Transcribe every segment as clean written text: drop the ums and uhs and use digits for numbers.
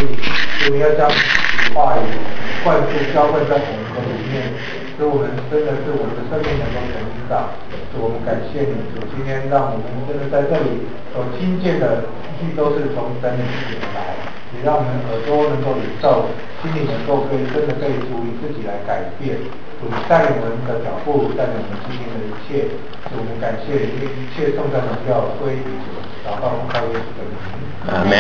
所以我们要将话语灌输浇灌在我们的里面，使我们真的是我们的生命能够成长。主，我们感谢你，主，今天让我们真的在这里所听见的一句都是从神的里面来，也让我们耳朵能够领受，心里能够真的被主你自己来改变。主，你带领我们的脚步，带领我们今天的一切。主，我们感谢你，一切颂赞荣耀归于主。祷告奉靠耶稣的名。 阿门。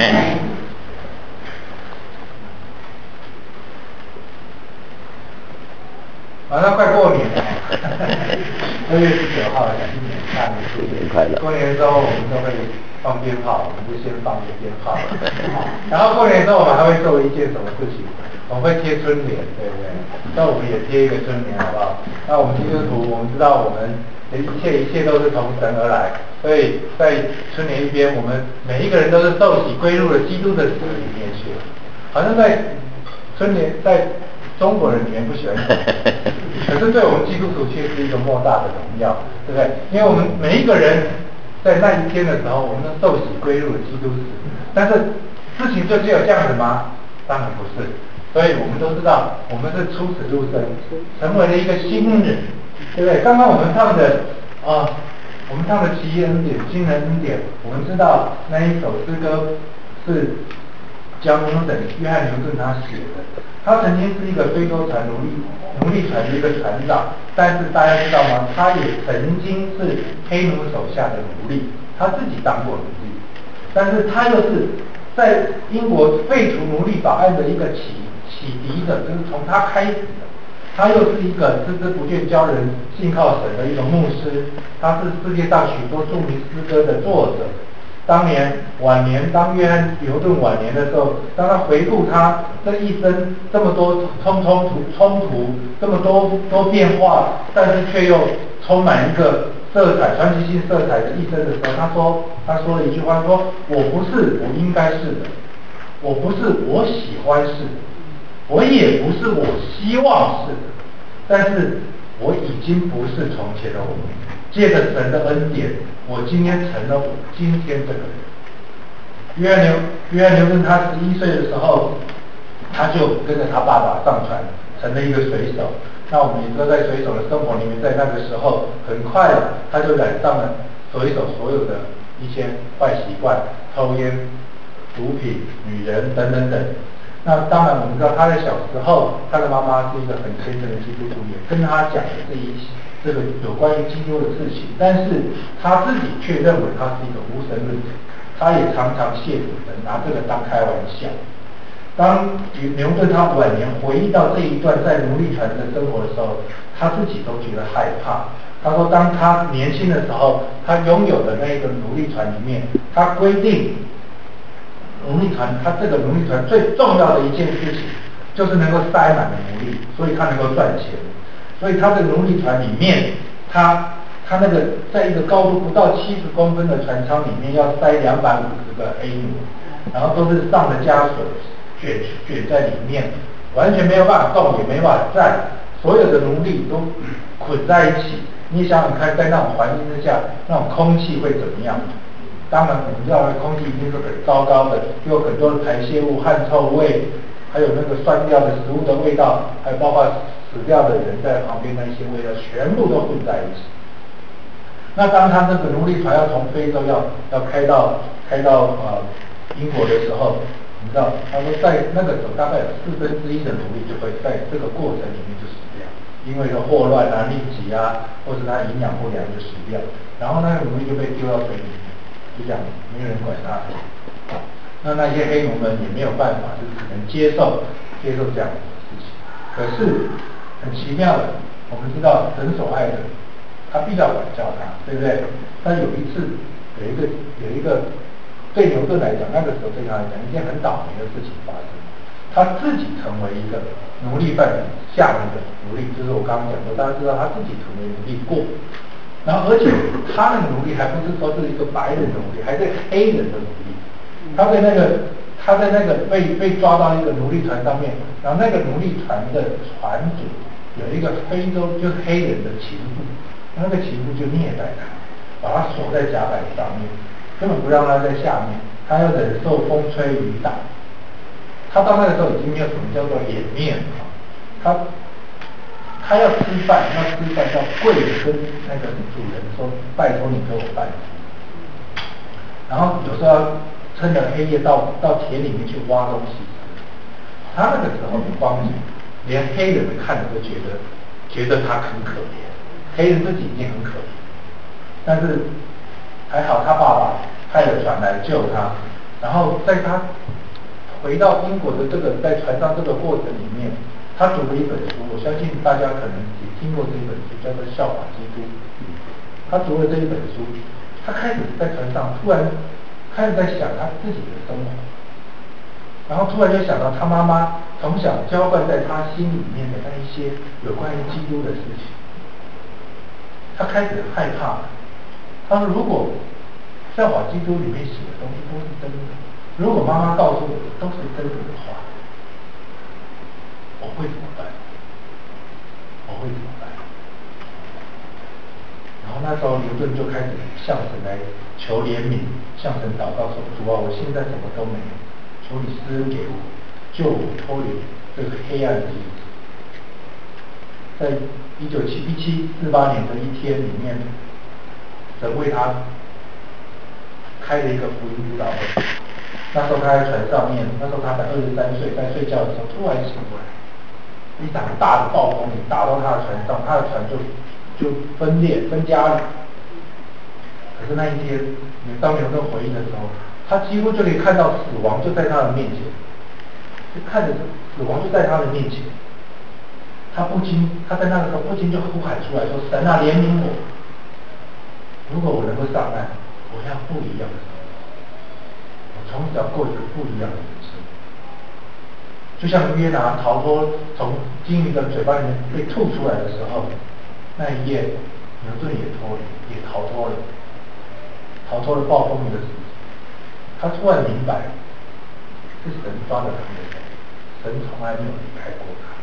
马上快过年了，2月19号，新年大年初一， 快乐。 过年的时候我们都会放鞭炮，我们就先放一个鞭炮，然后过年之后我们还会做一件什么事情？我们会贴春联，对不对？那我们也贴一个春联，好不好？那我们基督徒，我们知道我们的一切都是从神而来，所以在春联一边，我们每一个人都是受洗归入了基督的死里面去，好像在春联在中国人里面不喜欢讲，可是对我们基督徒却是一个莫大的荣耀，对不对？因为我们每一个人在那一天的时候，我们都受洗归入了基督死，但是事情就只有这样子吗？当然不是，所以我们都知道，我们是出死入生，成为了一个新人，对不对？刚刚我们唱的我们唱的奇异恩典、新人恩典，我们知道那一首诗歌是江牛等约翰牛顿他写的。他曾经是一个非洲船奴隶船的一个船长，但是大家知道吗？他也曾经是黑奴手下的奴隶，他自己当过奴隶，但是他又是在英国废除奴隶法案的一个启迪者，就是从他开始的。他又是一个孜孜不倦教人信靠神的一个牧师，他是世界上许多著名诗歌的作者。当年晚年，当约翰牛顿晚年的时候，当他回顾他这一生这么多冲突，这么多变化，但是却又充满一个色彩传奇性色彩的一生的时候，他说了一句话，说：“我不是我应该是的，我不是我喜欢是的，我也不是我希望是的，但是我已经不是从前的我。借着神的恩典，我今天成了我今天这个人。”约翰牛顿他11岁的时候，他就跟着他爸爸上船，成了一个水手。那我们也知道，在水手的生活里面，在那个时候，很快他就染上了水手所有的一些坏习惯，抽烟、毒品、女人等等等。那当然，我们知道他在小时候，他的妈妈是一个很虔诚的基督徒，也跟他讲了这个有关于基督的事情，但是他自己却认为他是一个无神论者，他也常常亵渎神，拿这个当开玩笑。当牛顿他晚年回忆到这一段在奴隶船的生活的时候，他自己都觉得害怕。他说，当他年轻的时候，他拥有的那个奴隶船里面，他规定他这个奴隶船最重要的一件事情，就是能够塞满了奴隶，所以他能够赚钱。所以他的奴隶船里面，他那个在一个高度不到70公分的船舱里面，要塞250个黑奴，然后都是上了枷锁，卷在里面，完全没有办法动，也没办法站，所有的奴隶都捆在一起。你想想看，在那种环境之下，那种空气会怎么样？当然，我们知道空气一定是很糟糕的，有很多的排泄物、汗臭味，还有那个酸掉的食物的味道，还有包括死掉的人在旁边那些味道，全部都混在一起。那当他这个奴隶船要从非洲要开到英国的时候，你知道，他说在那个时候大概有1/4的奴隶就会在这个过程里面就死掉，因为有霍乱啊、痢疾啊，或是他营养不良就死掉，然后那个奴隶就被丢到水里面，就这样没有人管他。那些黑奴们也没有办法，就只能接受这样的事情。可是很奇妙的，我们知道神所爱的，他必要管教他，对不对？但有一次有一个对牛顿来讲，那个时候对他来讲一件很倒霉的事情发生，他自己成为一个奴隶犯下面的奴隶，就是我刚刚讲的，大家知道他自己成为奴隶过，然后而且他的奴隶还不是说是一个白人的奴隶，还是黑人的奴隶。他在那个被抓到一个奴隶船上面，然后那个奴隶船的船主有一个非洲就是黑人的情妇，那个情妇就虐待他，把他锁在甲板上面，根本不让他在下面，他要忍受风吹雨打。 他到那个时候已经没有什么叫做脸面了，他要吃饭要跪着跟那个主人说，拜托你给我饭吃。然后有时候要趁着黑夜到田里面去挖东西。他那个时候的光景，连黑人看着都觉得他很可怜，黑人自己已经很可怜，但是还好他爸爸派了船来救他，然后在他回到英国的这个在船上这个过程里面，他读了一本书，我相信大家可能也听过这一本书，叫做《效法基督》。他读了这一本书，他开始在船上突然开始在想他自己的生活。然后突然就想到他妈妈从小浇灌在他心里面的那一些有关于基督的事情，他开始害怕。他说：“如果效法基督里面写的东西都是真的，如果妈妈告诉我的都是真的的话，我会怎么办？我会怎么办？”然后那时候牛顿就开始向神来求怜悯，向神祷告说：“主啊，我现在什么都没有。求你施恩给我，救我脱离这个黑暗的日子。”在1748年的一天里面，神为他开了一个福音布道会。那时候他在船上面，那时候他才23岁，在睡觉的时候突然醒过来，一场大的暴风雨打到他的船上，他的船就分家了。可是那一天，当牛顿回忆的时候，他几乎就可以看到死亡就在他的面前，就看着死亡就在他的面前。他在那个时候不禁就呼喊出来说：“神啊，怜悯我！如果我能够上岸，我要不一样的生活，我从此要过一个不一样的人生。”就像约拿逃脱从鲸鱼的嘴巴里面被吐出来的时候，那一夜牛顿也逃脱了暴风雨的死刑。他突然明白，是神抓着他的手，神从来没有离开过他。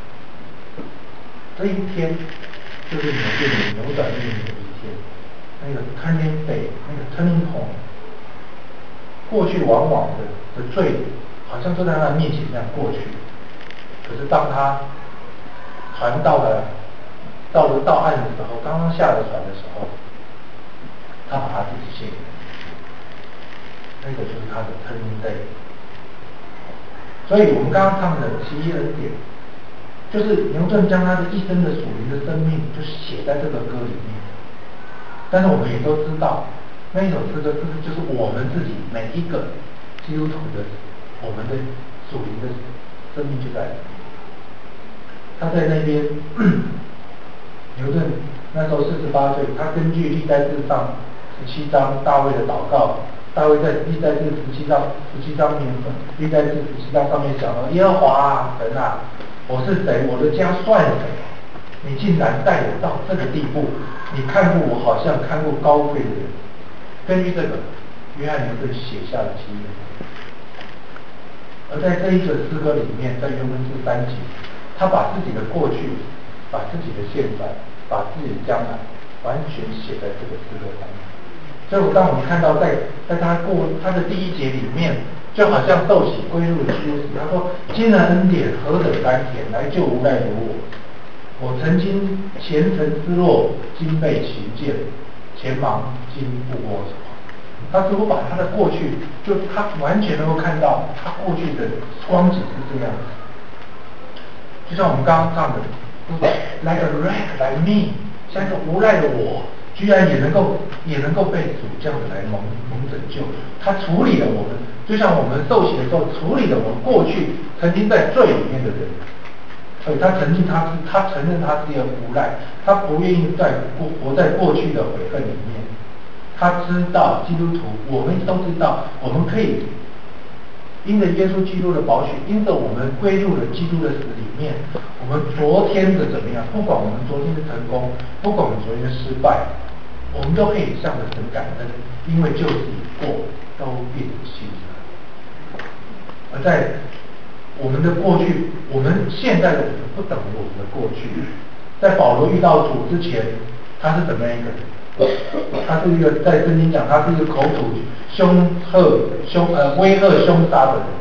这一天就是牛顿扭转命运的一天，那个 turning day， 那个 turning point。过去往往的罪好像就在他面前这样过去，可是当他船到岸的时候，刚刚下了船的时候，他把他自己献给了那个就是他的 turning day。所以我们刚刚唱的奇异恩典，就是牛顿将他的一生的属灵的生命，就写在这个歌里面。但是我们也都知道，那一首诗歌就是我们自己每一个基督徒的我们的属灵的生命就在里面。他在那边，牛顿那时候48岁，他根据历代志上17章大卫的祷告，大卫在历代志17章里面，历代志17章上面讲了：“耶和华啊，神啊，我是谁？我的家算什么？你竟然带我到这个地步？你看顾我，好像看顾高贵的人。”根据这个，约翰牛顿写下了奇异恩典。而在这一个诗歌里面，在原文是3节，他把自己的过去、把自己的现在、把自己的将来，完全写在这个诗歌上面。所以当我们看到在他的第1节里面，就好像受洗归入的基督时，他说：“今人恩典何等甘甜，来救无赖如我。我曾经前尘失落，今被寻见，前忙今不摸索。”他似乎把他的过去，就他完全能够看到他过去的光景是这样子。就像我们刚刚唱的 ，like a wreck like me， 像一个无赖的我，居然也能够被主这样子来蒙拯救。他处理了我们，就像我们受洗的时候处理了我们过去曾经在罪里面的人。所以他承认他是一个无赖，他不愿意活在过去的悔恨里面。他知道基督徒，我们都知道，我们可以因着耶稣基督的宝血，因着我们归入了基督的死里面，我们昨天的怎么样？不管我们昨天的成功，不管我们昨天的失败，我们都可以向着神感恩，因为旧事已过，都变新了。而在我们的过去，我们现在的我们不等于我们的过去。在保罗遇到主之前，他是怎么样一个人？他是一个在圣经讲，他是一个口吐威吓凶杀的人。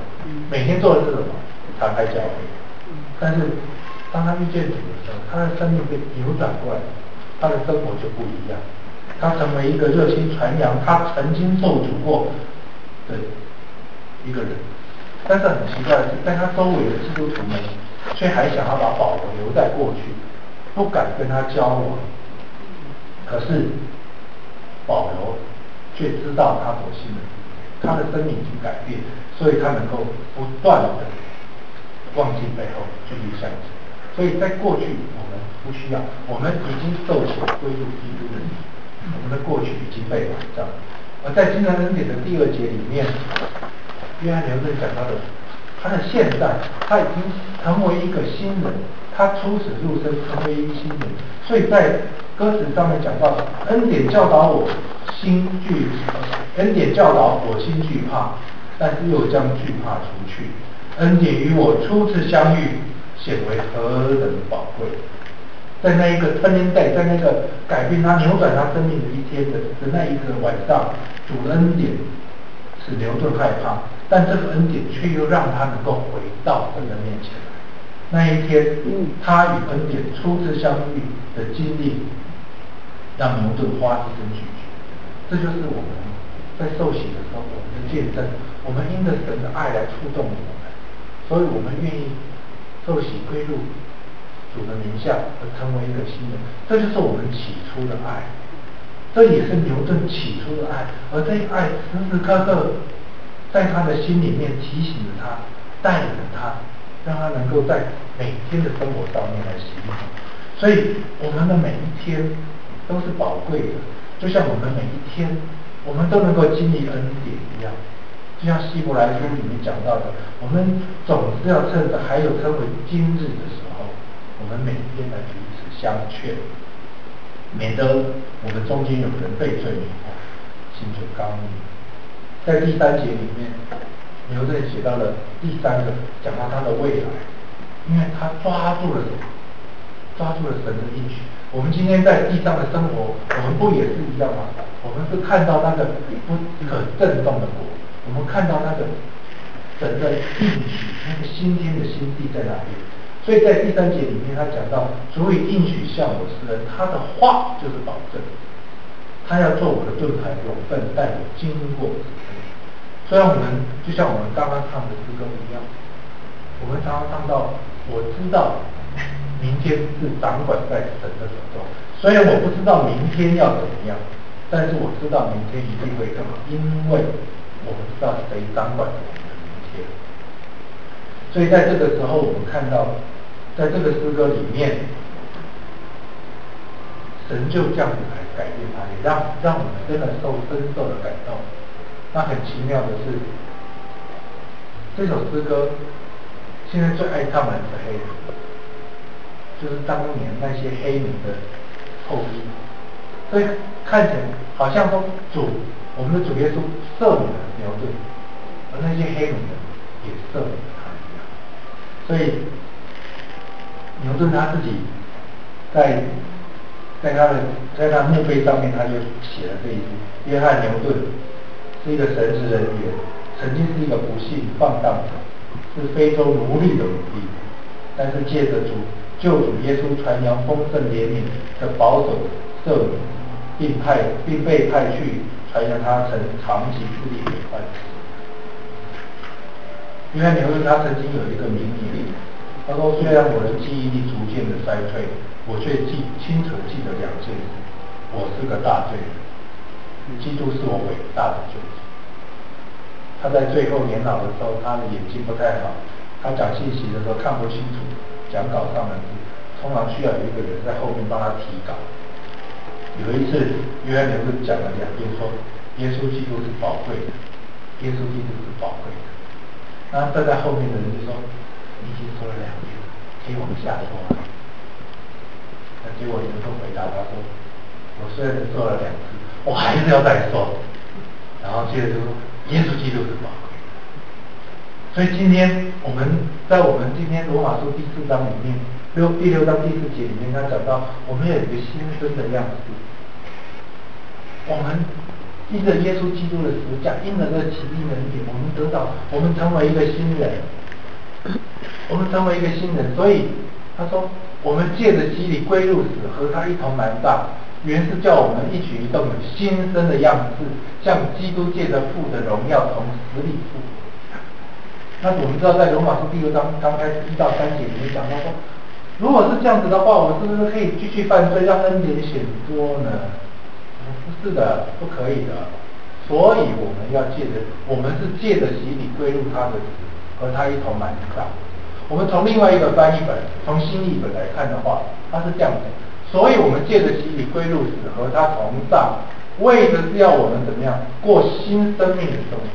每天做的是什么？常开教会。但是当他遇见主的时候，他的生命被扭转过来，他的生活就不一样。他成为一个热心传扬他曾经受主过的一个人。但是很奇怪的是，在他周围的基督徒们却还想要把保罗留在过去，不敢跟他交往。可是保罗却知道他所信的，他的生命已经改变，所以他能够不断的忘记背后，继续向前。所以在过去我们不需要，我们已经受洗归入基督的里，我们的过去已经被埋葬。而在今天恩典的第2节里面，约翰牛顿讲到的，他的现在，他已经成为一个新人，他出死入生成为一个新人。所以在歌词上面讲到，恩典教导我心惧，恩典教导我心惧怕，但是又将惧怕除去。恩典与我初次相遇，显为何等宝贵。在那一个turning day，在那个改变他、扭转他生命的一天的那一个晚上，主的恩典使牛顿害怕，但这个恩典却又让他能够回到神的面前来。那一天，他与恩典初次相遇的经历，让牛顿花一生咀嚼。这就是我们在受洗的时候，我们的见证，我们因着神的爱来触动我们，所以我们愿意受洗归入主的名下，而成为一个新人。这就是我们起初的爱，这也是牛顿起初的爱。而这爱时时刻刻在他的心里面提醒着他，带领着他，让他能够在每天的生活上面来行动。所以我们的每一天都是宝贵的，就像我们每一天我们都能够经历恩典一样。就像希伯来书里面讲到的，我们总是要趁着还有称为今日的时候，我们每天来彼此相劝，免得我们中间有人被罪迷惑，心存刚硬。在第3节里面，牛顿写到了第3个，讲到他的未来，因为他抓住了什么？抓住了神的应许。我们今天在地上的生活，我们不也是一样吗？我们是看到那个不可震动的果，我们看到那个神的应许，那个新天的新地在那边。所以在第3节里面，他讲到主以应许向我施恩，他的话就是保证，他要做我的盾牌，有份带我经过此生。虽然我们就像我们刚刚唱的诗歌一样，我们常常唱到我知道明天是掌管在神的手中，虽然我不知道明天要怎么样，但是我知道明天一定会更好，因为我们知道谁掌管我们的明天。所以在这个时候，我们看到在这个诗歌里面，神就这样子来改变他，也让我们真的深受的感动。那很奇妙的是，这首诗歌现在最爱唱的是黑人，就是当年那些黑人的后裔。所以看起来好像说我们的主耶稣赦免了牛顿，而那些黑人也赦免了他一样。所以牛顿他自己在他墓碑上面，他就写了这一句：约翰牛顿是一个神职人员，曾经是一个不幸放荡者，是非洲奴隶的奴隶，但是借着救主耶稣传扬丰盛怜悯的保守赦免，并被派去传扬他曾长期致力为患者。约翰牛顿他曾经有一个名言，他说：虽然我的记忆力逐渐的衰退，我却清楚记得2件事：我是个大罪人，基督是我伟大的救主。他在最后年老的时候，他的眼睛不太好，他讲信息的时候看不清楚讲稿上的字，通常需要有一个人在后面帮他提稿。有一次，约翰牛顿讲了2遍，说耶稣基督是宝贵的，耶稣基督是宝贵的。那站在后面的人就说：你已经说了2遍了，可以往下说吗？那结果牛顿回答他说：我虽然说了2次，我还是要再说。然后接着就说：耶稣基督是宝贵的。所以今天我们今天罗马书第4章里面，第6章第4节里面，他讲到我们有一个新生的样式。我们因着耶稣基督的十字架，因着这奇迹能力，我们成为一个新人，我们成为一个新人。所以他说，我们借着洗礼归入死，和他一同埋葬，原是叫我们一举一动有新生的样式，像基督借着父的荣耀从死里复活。那我们知道，在罗马书第2章刚开始1到3节里面讲到说，如果是这样子的话，我是不是可以继续犯罪，让恩典显多呢？不是的，不可以的。所以我们是借着洗礼归入他的死，和他一同埋葬。我们从另外一个翻译本，从新译本来看的话，它是这样子。所以我们借着洗礼归入死，和他同葬，为的是要我们怎么样过新生命的生活，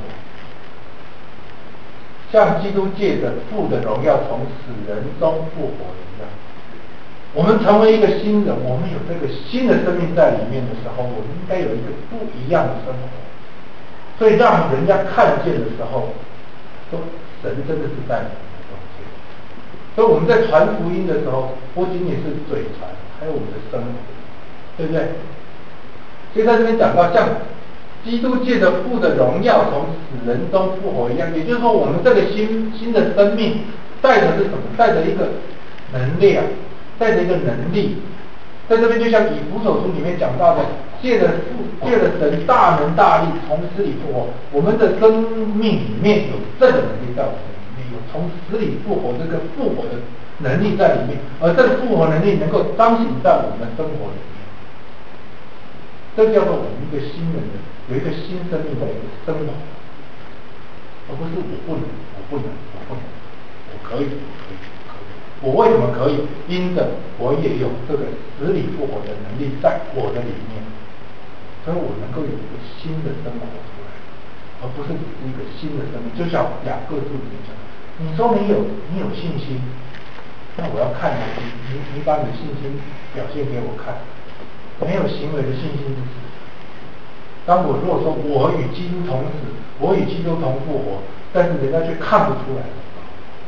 像基督借着父的荣耀从死人中复活一样。我们成为一个新人，我们有这个新的生命在里面的时候，我们应该有一个不一样的生活，所以让人家看见的时候，说神真的是在你们中间。所以我们在传福音的时候，不仅仅是嘴传，还有我们的生活，对不对？所以在这边讲到，像基督借着父的荣耀从死人中复活一样，也就是说，我们这个新的生命带着是什么？带着一个能量，带着一个能力。在这边就像以弗所书里面讲到的，借着神大能大力从死里复活，我们的生命里面有这个能力在我们里面，有从死里复活这个复活的能力在里面，而这个复活能力能够彰显在我们的生活里面。这叫做我们一个新人的有一个新生命的一个生活，而不是我不能，我可以。我为什么可以？因着我也有这个死里复活的能力在我的里面，所以我能够有一个新的生活出来，而不是只是一个新的生命。就像雅各书里面讲，你说你有信心，那我要看你把你的信心表现给我看。没有行为的信心是死。当我如果说我与基督同死，我与基督同复活，但是人家却看不出来的时候，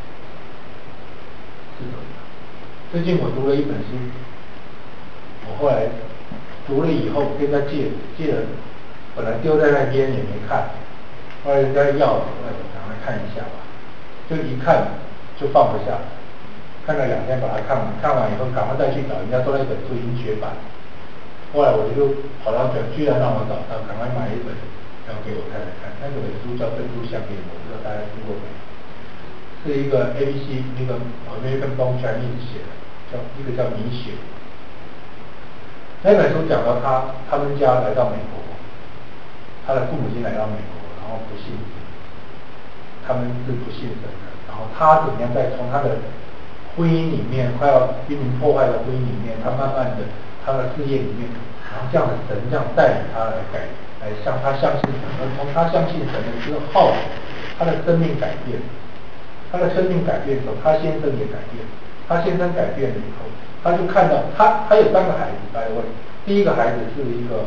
是什么？最近我读了一本书，我后来读了以后跟他借了，本来丢在那边也没看，后来人家要，我赶快看一下吧，就一看就放不下，看了2天把它看完，看完以后赶快再去找，人家说那本书已经绝版。后来我就跑到居然让我找到，赶快买一本要给我太太看。那本书叫《珍珠项链》，我不知道大家听过没？是一个 ABC 那个 American Born Chinese 写的，一个叫米雪。那本书讲到他们家来到美国，他的父母亲来到美国，然后不信，他们是不信神的，然后他怎么样在从他的婚姻里面快要濒临破坏的婚姻里面，他慢慢的他的事业里面，然后这样的神这样带领他来向他相信神，而从他相信神的之后，他的生命改变，他的生命改变之后，他先生也改变，他先生改变了以后，他就看到他有3个孩子，by the way，第一个孩子是一个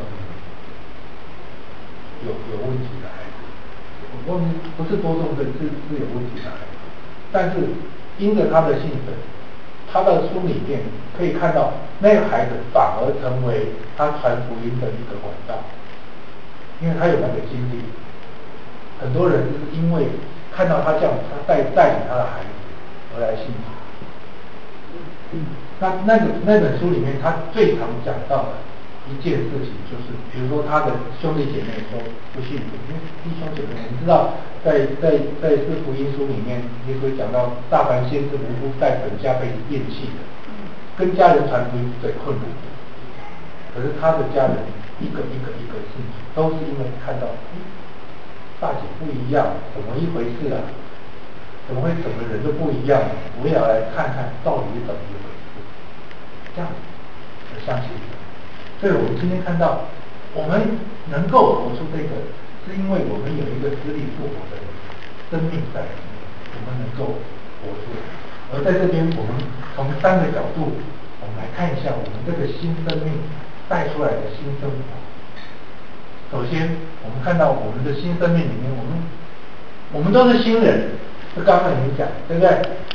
有问题的孩子，我忘记不是多重症，是有问题的孩子，但是因着他的信神，他的书里面可以看到那个孩子反而成为他传福音的一个管道，因为他有那个经历。很多人就是因为看到他这样，他带领他的孩子而来信主。那本书里面，他最常讲到的一件事情就是，比如说他的兄弟姐妹说不信主，因为弟兄姐妹，你知道在四福音书里面，耶稣讲到大凡先知无不在本家被厌弃的，跟家人传福音最困难的。可是他的家人一个信主，都是因为看到，大姐不一样，怎么一回事啊？怎么会整个人都不一样？我也要来看看到底是怎么一回事。这样我相信神。所以我们今天看到，我们能够活出这个，是因为我们有一个死里复活的生命在里面，我们能够活出来。而在这边，我们从3个角度，我们来看一下我们这个新生命带出来的新生活。首先，我们看到我们的新生命里面，我们都是新人，这刚刚已经讲，对不对？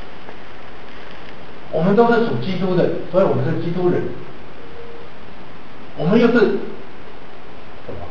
我们都是属基督的，所以我们是基督人。我们又是什么？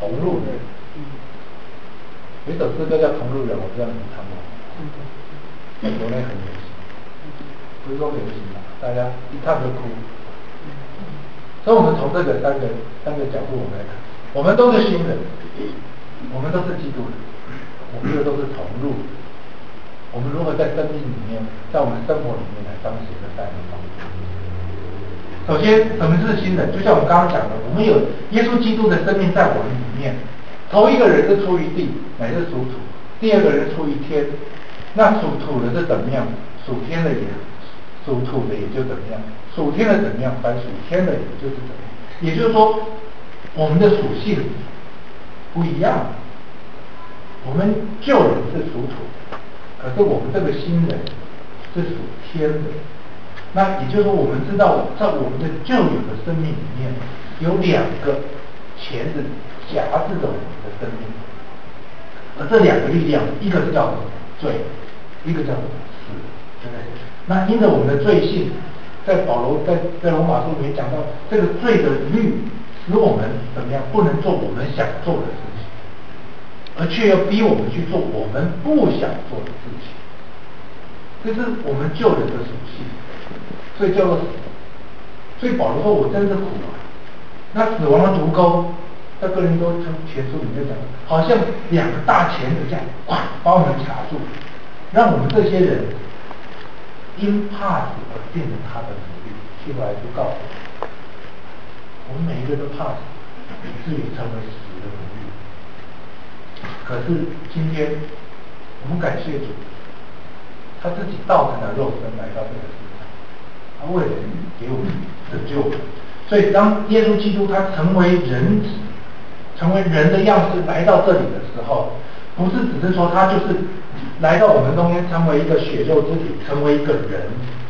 同路人。有一首诗歌叫《同路人》，我不知道你们唱过。美国那很流行，不是说流行嘛，大家一唱就哭。所以我们从这个三个角度我们来看，我们都是新人，我们都是基督人，我们都是同路。我们如何在生命里面，在我们生活里面来彰显这三个方面？首先，什么是新人？就像我们刚刚讲的，我们有耶稣基督的生命在我们里面。头一个人是出于地，乃是属土；第二个人出于天。那属土的是怎么样？属天的也，属土的也就怎么样？属天的怎么样？凡属天的也就是怎么样？也就是说，我们的属性不一样。我们旧人是属土的，可是我们这个新人是属天的。那也就是说，我们知道，在我们的旧有的生命里面，有两个钳子夹制着我们的生命，而这两个力量，一个是叫什么？罪，一个叫什么？死，对不对？那因着我们的罪性，在保罗在罗马书里面讲到，这个罪的律使我们怎么样？不能做我们想做的事情，而却要逼我们去做我们不想做的事情。这是我们旧人的属性，所以叫做死。所以保罗说：“我真是苦啊！”那死亡的毒钩，在哥林多前书里面讲，好像两个大钳子这样，把我们卡住，让我们这些人因怕死而变成他的奴隶。希伯来书告诉我们每一个都怕死，以至于成为死的奴隶。可是今天，我们感谢主，他自己道成了肉身来到这个世上，他为了给我们拯救我们。所以当耶稣基督他成为人子，成为人的样式来到这里的时候，不是只是说他就是来到我们中间，成为一个血肉之体，成为一个人，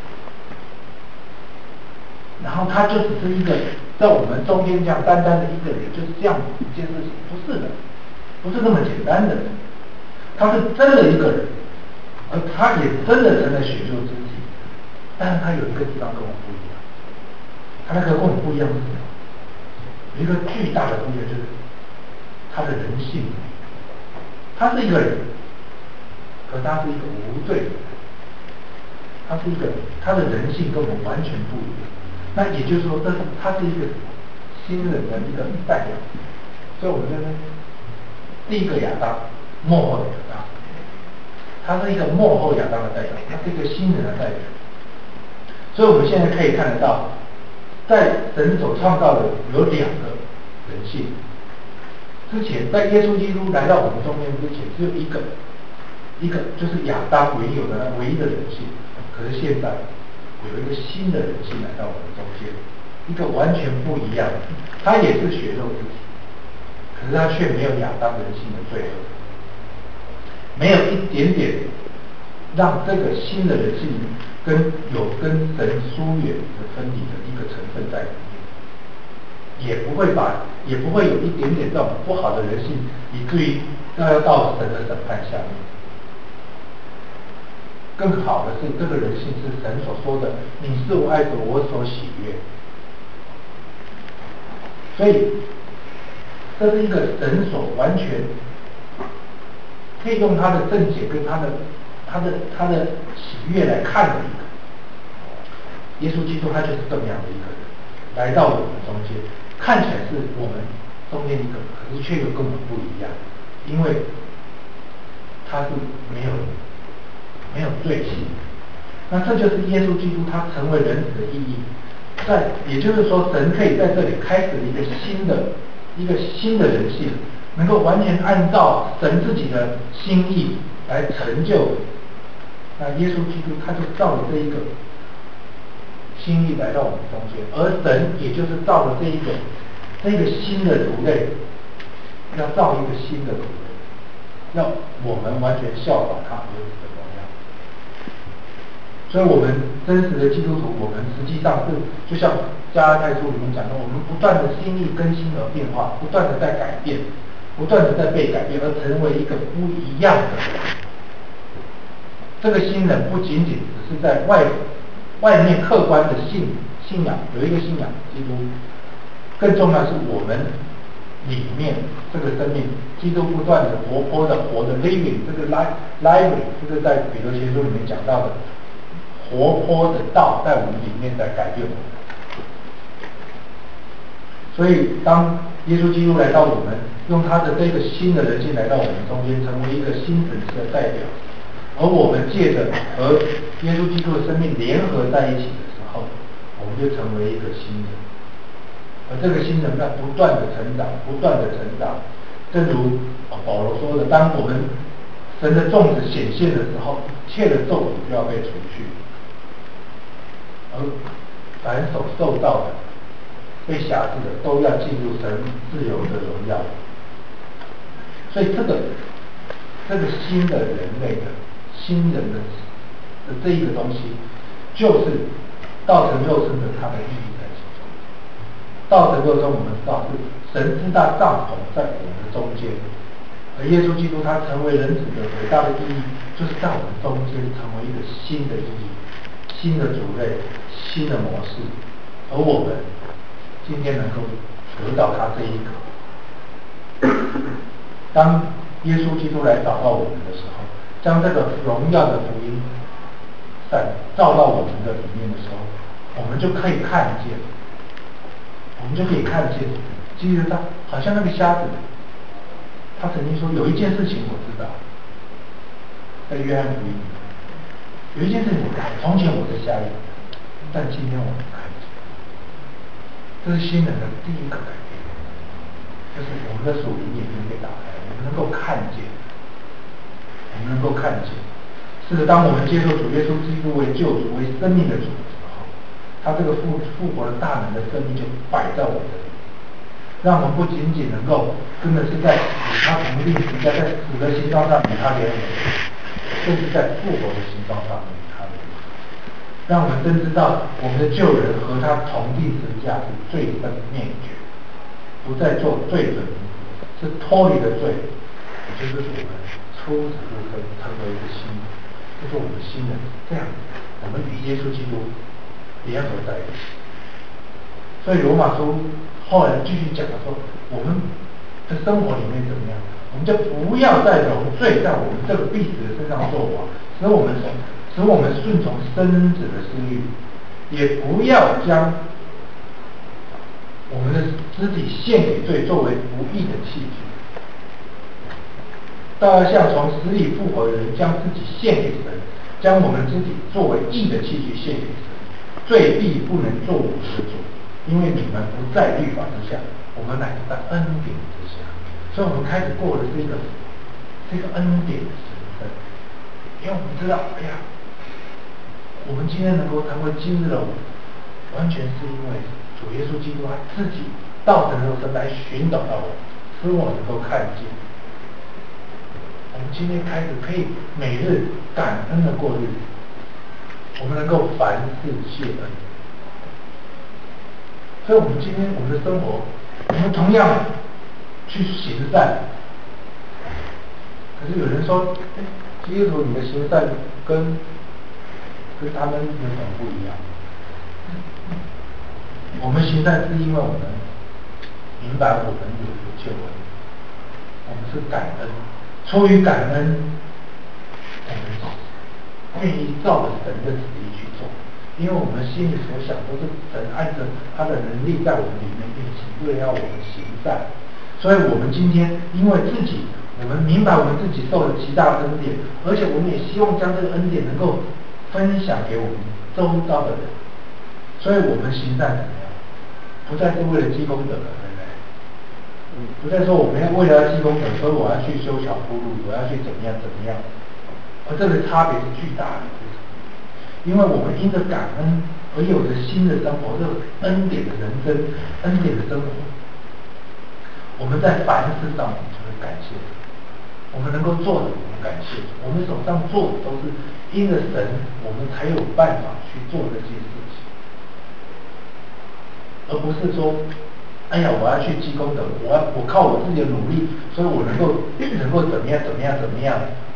然后他就只是一个在我们中间这样单单的一个人，就是这样一件事情，不是的，不是那么简单的。他是真的一个人，而他也真的成了血肉之体，但是他有一个地方跟我们不一样，他那个跟我们不一样是什么？有一个巨大的不一样，就是他的人性。他是一个人，可他是一个无罪的人，他是一个人，他的人性跟我们完全不一样。那也就是说，他是一个新人的一个代表。所以我们这边第一个亚当，末后的亚当，他是一个末后亚当的代表，他是一个新人的代表。所以我们现在可以看得到，在神所创造的有两个人性。之前在耶稣基督来到我们中间之前，只有一个就是亚当原有的那唯一的人性。可是现在有一个新的人性来到我们中间，一个完全不一样，他也是血肉之体，可是他却没有亚当人性的罪恶，没有一点点让这个新的人性跟神疏远的分离的一个成分在里面，也不会有一点点这种不好的人性，以至于要到神的审判下面。更好的是，这个人性是神所说的：“你是我爱子，我所喜悦。”所以，这是一个神所完全可以用他的正解跟他的喜悦来看的一个。耶稣基督他就是这么样的一个人，来到我们中间，看起来是我们中间一个，可是却又跟我们不一样，因为他是没有罪性。那这就是耶稣基督他成为人子的意义。也就是说，神可以在这里开始一个新的人性，能够完全按照神自己的心意来成就。那耶稣基督他就照着这一个心意来到我们中间，而神也就是照着这个新的族类，要造一个新的族类，要我们完全效仿他儿子的模样。所以我们真实的基督徒，我们实际上是就像加拉太书里面讲的，我们不断的心意更新而变化，不断的在改变，不断的在被改变，而成为一个不一样的人。这个新人不仅仅只是在外面客观的信仰有一个信仰基督，更重要的是我们里面，这个生命，基督不断的活泼的活的 living， 这个 living， 这个在彼得前书里面讲到的活泼的道在我们里面在改变我们。所以当耶稣基督来到我们，用他的这个新的人性来到我们中间，成为一个新层次的代表，而我们借着和耶稣基督的生命联合在一起的时候，我们就成为一个新人。而这个新人在不断的成长，不断的成长。正如保罗说的，当我们神的种子显现的时候，一切的咒诅就要被除去，而凡所受到的、被辖制的，都要进入神自由的荣耀。所以这个新的人类的新人的这一个东西，就是道成肉身的它的意义在其中。道成肉身，我们知道是神之大帐篷在我们的中间，而耶稣基督他成为人子的伟大的意义，就是在我们中间成为一个新的意义、新的族类、新的模式，而我们今天能够得到他这一个。当耶稣基督来找到我们的时候，将这个荣耀的福音照到我们的里面的时候，我们就可以看见，其实他好像那个瞎子，他曾经说有一件事情我知道，在约翰福音里，有一件事情我知道，从前我是瞎眼，但今天我能看见。这是新人的第一个改变，就是我们的属灵眼睛被打开，我们能够看见，是的，当我们接受主耶稣基督为救主、为生命的主的时候，他这个复活的大能的生命就摆在我们这里，让我们不仅仅能够真的是在与他同定十架，在死的形状上与他联合，甚至在复活的形状上与他联合，让我们真知道我们的救人和他同定十架是罪分灭绝，不再做罪的名字，是脱离了罪，也就是我们出子入生，成为一个新人，就是我们新人这样，我们与耶稣基督联合在一起。所以罗马书后来继续讲的说，我们的生活里面怎么样，我们就不要再容罪在我们这个必死的身上作王，使我们顺从身子的私欲，也不要将我们的肢体献给罪，作为不义的器具，倒要像从死里复活的人，将自己献给神，将我们肢体作为义的器具献给神。罪必不能做我们的主，因为你们不在律法之下，我们乃是在恩典之下。所以我们开始过的是一个恩典的身份，因为我们知道，我们今天能够成为今日的我，完全是因为主耶稣基督他自己道成肉身来寻找到我，使我能够看见。我们今天开始可以每日感恩的过日子，我们能够凡事谢恩。所以我们今天我们的生活，我们同样去行善。可是有人说，基督徒你的行善跟他们有什么不一样？我们行善是因为我们明白我们有救恩，我们是感恩，出于感恩，我们愿意照着神的旨意去做，因为我们心里所想都是神按着他的能力在我们里面运行，为了要我们行善。所以我们今天因为自己，我们明白我们自己受了极大的恩典，而且我们也希望将这个恩典能够分享给我们周遭的人，所以我们行善怎么样？不再是为了积功德了，对不对？不再说我们要为了要积功德，所以我要去修桥铺路，我要去怎么样，而这个差别是巨大的，因为我们因着感恩而有着新的生活，这个恩典的人生，恩典的生活，我们在凡事上我们就会感谢，我们能够做的我们感谢，我们手上做的都是因着神，我们才有办法去做这些事情，而不是说，我要去积功德，我靠我自己的努力，所以我能够怎么样。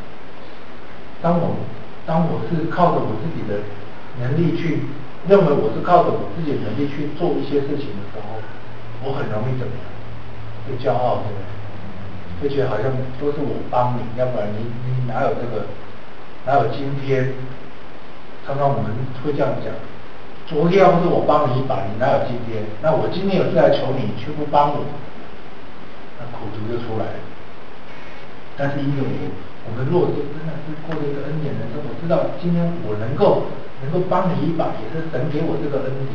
当我是靠着我自己的能力去认为我是靠着我自己的能力去做一些事情的时候，我很容易怎么样？ 会骄傲，对不对？会觉得好像都是我帮你，要不然你哪有这个，哪有今天？常常我们会这样讲，昨天要不是我帮你一把，你哪有今天？那我今天有事来求你，却不帮我，那苦毒就出来了。但是因为我们若是真的是过着一个恩典人生，我知道今天我能够帮你一把，也是神给我这个恩典。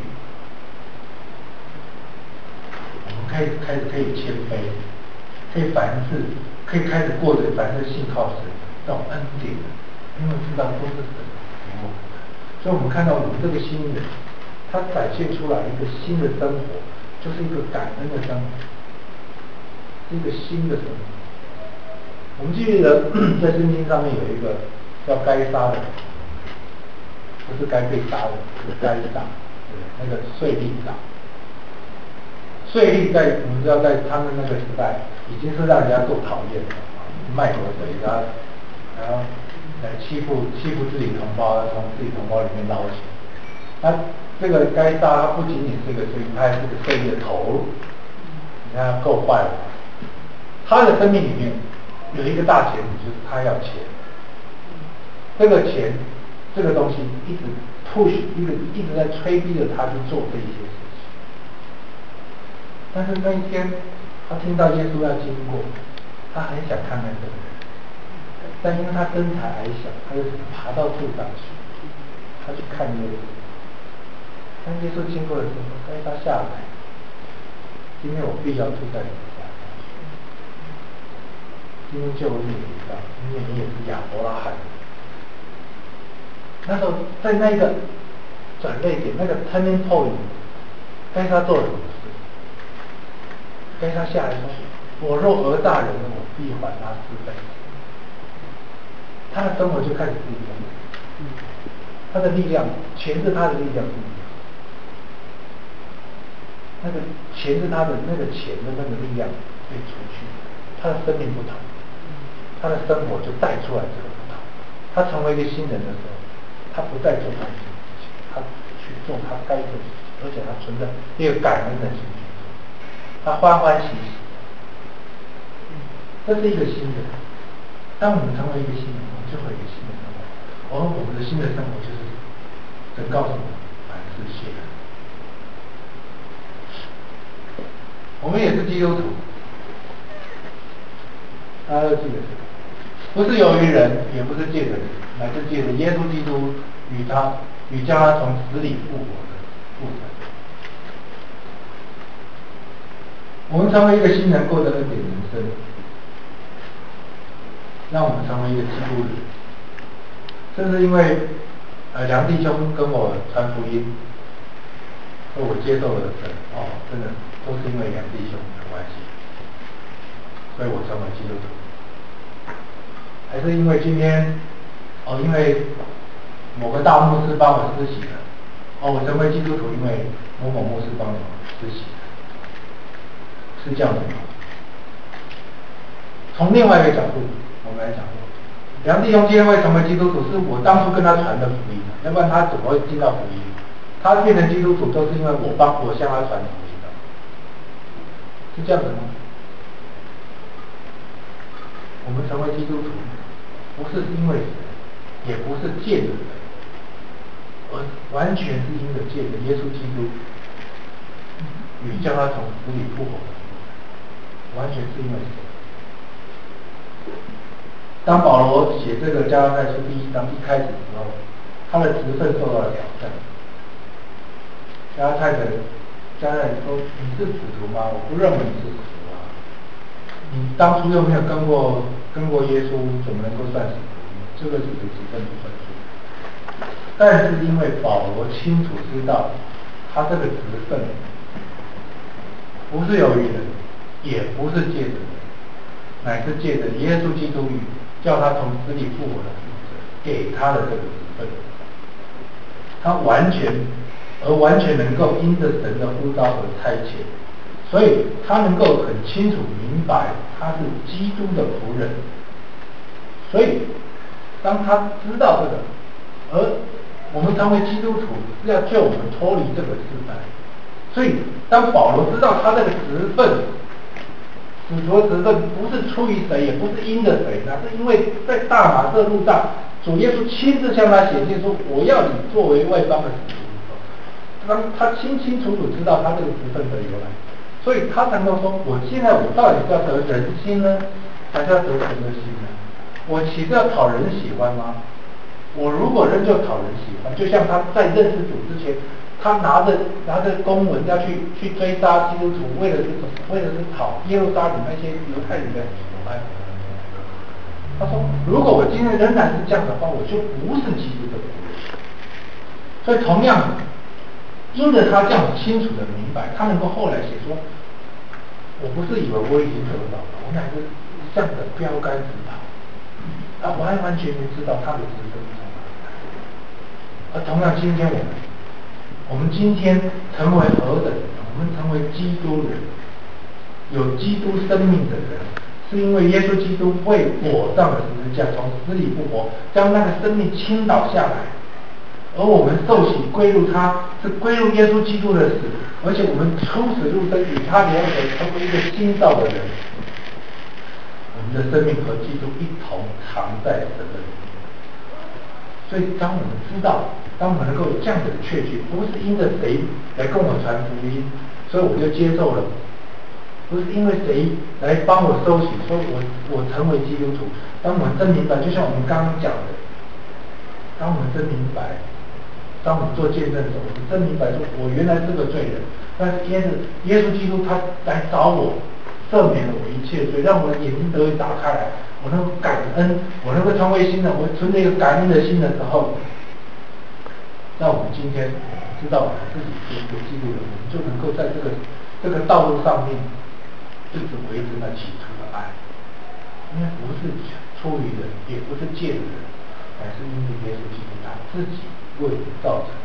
我们开始可以谦卑，可以凡事，可以开始过着凡事信靠神这种恩典，因为知道都是神给我们的。所以我们看到我们这个新人，他展现出来一个新的生活，就是一个感恩的生活，是一个新的生活。我们记得在圣经上面有一个叫该杀的，不是该被杀的，是该杀，对，那个税吏长。税吏在我们知道在他们那个时代已经是让人家够讨厌的，卖国贼，然后来欺负自己同胞，从自己同胞里面捞钱。那这个该杀他不仅仅是个税吏，他还是个税吏的头，你看他够坏了。他的生命里面有一个大前提，就是他要钱。这个钱，这个东西一直 push， 一直在催逼着他去做这一些事情。但是那一天，他听到耶稣要经过，他很想看看这个人，但因为他身材矮小，他就爬到树上去，他去看耶稣。当耶稣经过的时候，该他下来，今天我必要住在你家。今天就你知道，因为你也是亚伯拉罕。那时候在那个转捩点，那个 turning point， 该他做了什么事？该他下来说：“我若讹大人，我必还他4倍。”他的生活就开始不一样。他的力量，钱是他的力量不一样。那个钱是他的那个钱的那个力量被除去，他的生命不同。他的生活就带出来这个不同。他成为一个新人的时候，他不再做他的事情，他去做他该做的事情，而且他存着一个感恩的心去做，他欢欢喜喜。这是一个新人。当我们成为一个新人，我们就会有一个新的生活。而我们的新的生活就是神告诉我们，凡事谢恩。我们也是基督徒，大家都记得。不是由于人，也不是借着人，乃是借着耶稣基督与将他从死里复活的父神。我们成为一个新人，过着恩典人生，让我们成为一个基督人。甚至因为梁弟兄跟我传福音，说我接受了神，真的都是因为梁弟兄的关系，所以我成为基督徒。还是因为今天，因为某个大牧师帮我施洗了，我成为基督徒，因为某某牧师帮我施洗，是这样子吗？从另外一个角度，我们来讲，梁弟兄今天会成为基督徒，是我当初跟他传的福音，要不然他怎么会进到福音？他变成基督徒都是因为我向他传福音的，是这样子吗？我们成为基督徒，不是因为神，也不是借着神，而完全是因为借着耶稣基督与将他从死里复活的父神，完全是因为神。当保罗写这个加拉太书第1章一开始的时候，他的职分受到了挑战。加拉太说：“你是使徒吗？我不认为你是使徒啊！你当初又没有跟过耶稣，怎么能够算使徒呢？这个使徒职分不算数。”但是因为保罗清楚知道，他这个职分不是由于人，也不是借着人，乃是借着耶稣基督与叫他从死里复活的父神给他的这个职分，他完全能够因着神的呼召和差遣，所以他能够很清楚明白他是基督的仆人。所以当他知道这个，而我们成为基督徒是要救我们脱离这个世代，所以当保罗知道他这个职分使徒的责任不是出于谁，也不是因着谁，那是因为在大马色路上，主耶稣亲自向他显现说：“我要你作为外邦的使徒。”当他清清楚楚知道他这个职分的由来，所以他才能够说：“我现在到底是要得人心呢，还是要得神的心呢？我岂是要讨人喜欢吗？我如果仍旧讨人喜欢，就像他在认识主之前。”他拿着公文要去追杀基督徒，为的是什么？为的是讨耶路撒冷那些犹太人的喜欢。他说：“如果我今天仍然是这样的话，我就不是基督的仆人。”所以同样，因着他这样清楚的明白，他能够后来写说：“我不是以为我已经得到了，我乃是向着标杆直跑。”他完完全全知道他的职分是什么。而同样，今天我们今天成为何等人？我们成为基督人，有基督生命的人，是因为耶稣基督为我上了十字架，从死里复活，将那个生命倾倒下来，而我们受洗归入他，是归入耶稣基督的死，而且我们出死入生，与他联合，成为一个新造的人。我们的生命和基督一同藏在神的里面。所以，当我们知道，当我们能够有这样子的确据，不是因着谁来跟我传福音，所以我就接受了；不是因为谁来帮我收取，所以我成为基督徒。当我们真明白，就像我们刚刚讲的，当我们真明白，当我们做见证的时候，我们真明白说，我原来是个罪人，但是耶稣基督他来找我，赦免了我一切罪，让我的眼睛得以打开来。我能够感恩，我能够成为新的，我存着一个感恩的心的时候，那我们今天知道我们自己是一个基督徒，我们就能够在这个道路上面一直维持那起初的爱，因为不是出于人，也不是借着人，乃是因为耶稣基督他自己为我们造成的。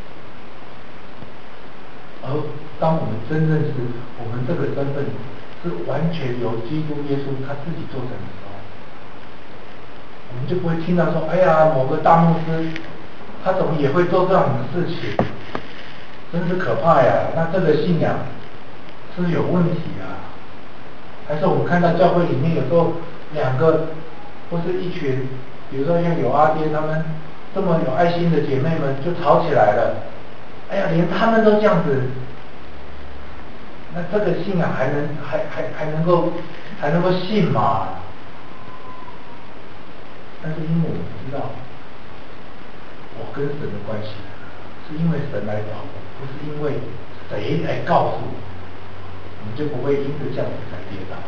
而当我们真正是我们这个身份是完全由基督耶稣他自己做成的时候，我们就不会听到说：“哎呀，某个大牧师，他怎么也会做这样的事情，真是可怕呀！那这个信仰是有问题啊。”还是我们看到教会里面有时候两个或是一群，比如说像有阿爹他们这么有爱心的姐妹们就吵起来了，哎呀，连他们都这样子，那这个信仰还能够信吗？但是因为我们知道，我跟神的关系是因为神来找我，不是因为谁来告诉我，我们就不会因着这样子才跌倒。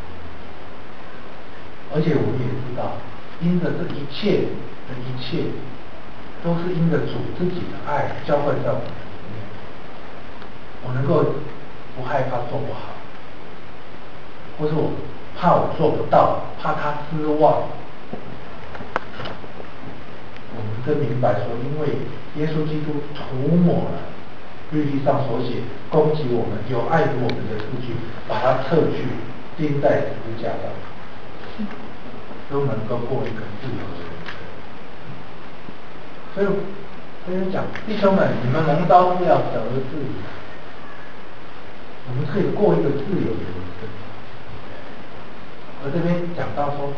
而且我们也知道，因着这一切的一切，都是因着主自己的爱浇灌在我们里面，我能够不害怕做不好，或是我怕我做不到，怕他失望。我们真明白说，因为耶稣基督涂抹了律例上所写攻击我们、有碍于我们的字句，把它撤去，钉在十字架上，都能够过一个自由的人生。所以跟你讲，弟兄们，你们蒙召是要得自由，我们可以过一个自由的人生。而这边讲到说，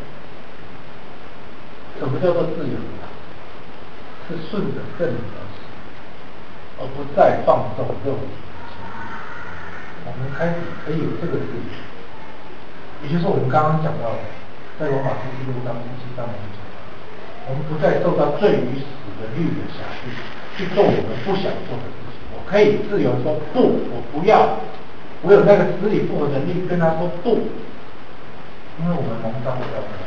什么叫做自由？是顺着圣灵而行，而不再放纵肉体的情欲。我们开始可以有这个自由，也就是我们刚刚讲到的，在罗马书16章17章讲，我们不再受到罪与死的律的辖制，去做我们不想做的事情。我可以自由说不，我不要，我有那个死里复活的能力跟他说不，因为我们蒙召是要得到。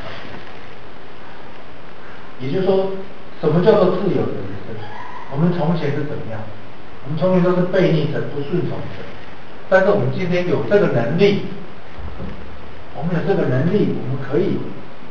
也就是说，什么叫做自由的人生？我们从前是怎么样？我们从前都是悖逆神、不顺从神，但是我们今天有这个能力，我们有这个能力，我们可以，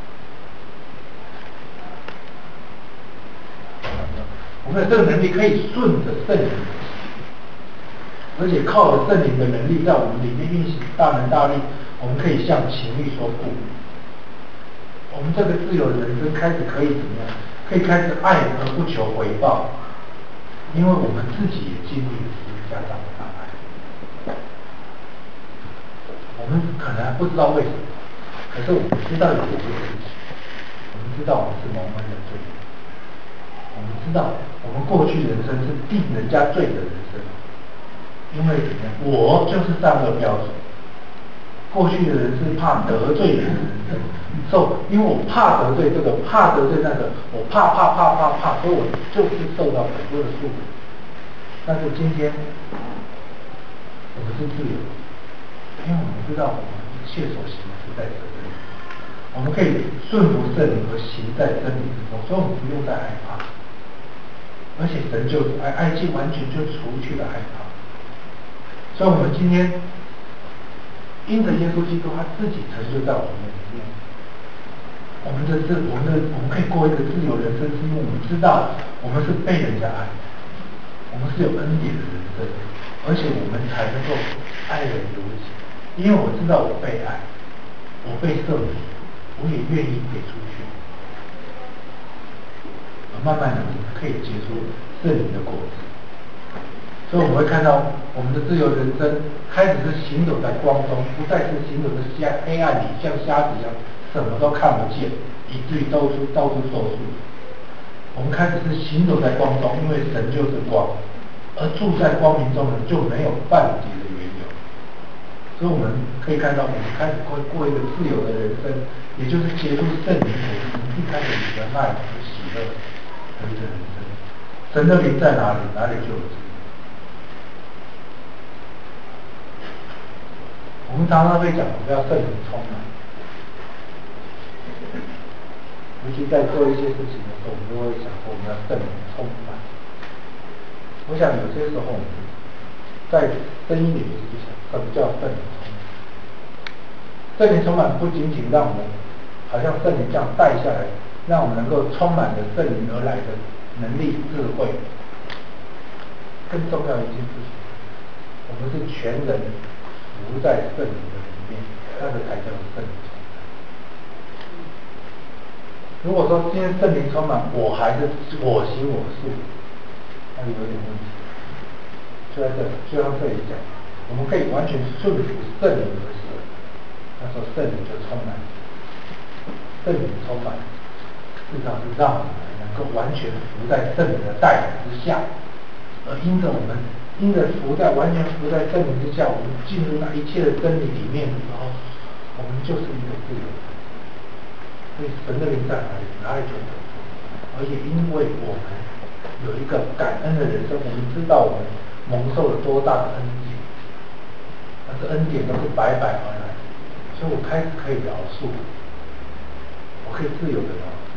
我们有这个能力可以顺着圣灵，而且靠着圣灵的能力在我们里面运行大能大力，我们可以向情欲说不。我们这个自由的人生开始可以怎么样？可以开始爱而不求回报，因为我们自己也经历了十字架上的大爱。 我们可能还不知道为什么，可是我们知道有这件事情，我们知道我们是蒙恩的罪人，我们知道我们过去人生是定人家罪的人生，因为怎么样，我就是善恶标准。过去的人是怕得罪人的人生，因为我怕得罪这个，怕得罪那个，我怕，所以我就是受到很多的束缚。但是今天我们是自由的，因为我们知道我们一切所行的是在神的里，我们可以顺服圣灵和行在真理之中，所以我们不用再害怕。而且神就是爱，爱既完全就除去了害怕。所以我们今天因着耶稣基督他自己成就在我们的里面，我们可以过一个自由人生，是因为我们知道我们是被人家爱的，我们是有恩典的人生，而且我们才能够爱人如己。因为我知道我被爱，我被赦免，我也愿意给出去，而慢慢的可以结出圣灵的果子。所以我们会看到我们的自由人生开始是行走在光中，不再是行走在黑暗里，像瞎子一样什么都看不见，以至于到处受束。我们开始是行走在光中，因为神就是光，而住在光明中的就没有半点的缘由。所以我们可以看到，我们开始过一个自由的人生，也就是结出圣灵果子，一开始仁爱和喜乐的一个人生。神的灵在哪里，哪里就有自由。我们常常会讲，我们要圣灵充满，尤其在做一些事情的时候，我们就会想说，我们要圣灵充满。我想有些时候，在声音里面去想，什么叫圣灵充满？圣灵充满不仅仅让我们好像圣灵这样带下来，让我们能够充满着圣灵而来的能力、智慧。更重要一件事情，我们是全人服在圣灵的里面，那个才叫圣灵充满。如果说今天圣灵充满，我还是我行我素，那就有点问题。就在这里，就像这里讲，我们可以完全顺服圣灵而行，那时候圣灵就充满。圣灵充满，事实上是让我们能够完全服在圣灵的带领之下，而因着完全服在圣灵之下，我们进入那一切的真理里面的时候，我们就是一个自由的。所以神的灵在哪里，哪里就得福。而且因为我们有一个感恩的人生，我们知道我们蒙受了多大的恩典，但是恩典都是白白而来，所以我开始可以饶恕，我可以自由的饶恕。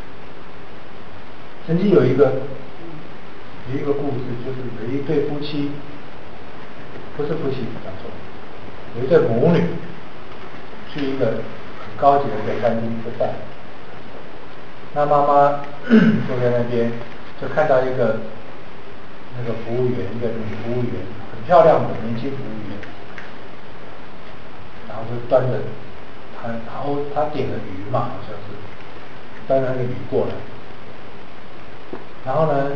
曾经有一个故事，就是有一对夫妻，不是夫妻讲错，有一对母女去一个很高级的一个餐厅吃饭，那妈妈坐在那边，就看到那个服务员，一个女服务员，很漂亮的年轻服务员，然后就端着他点了鱼嘛，好像是端着那个鱼过来，然后呢，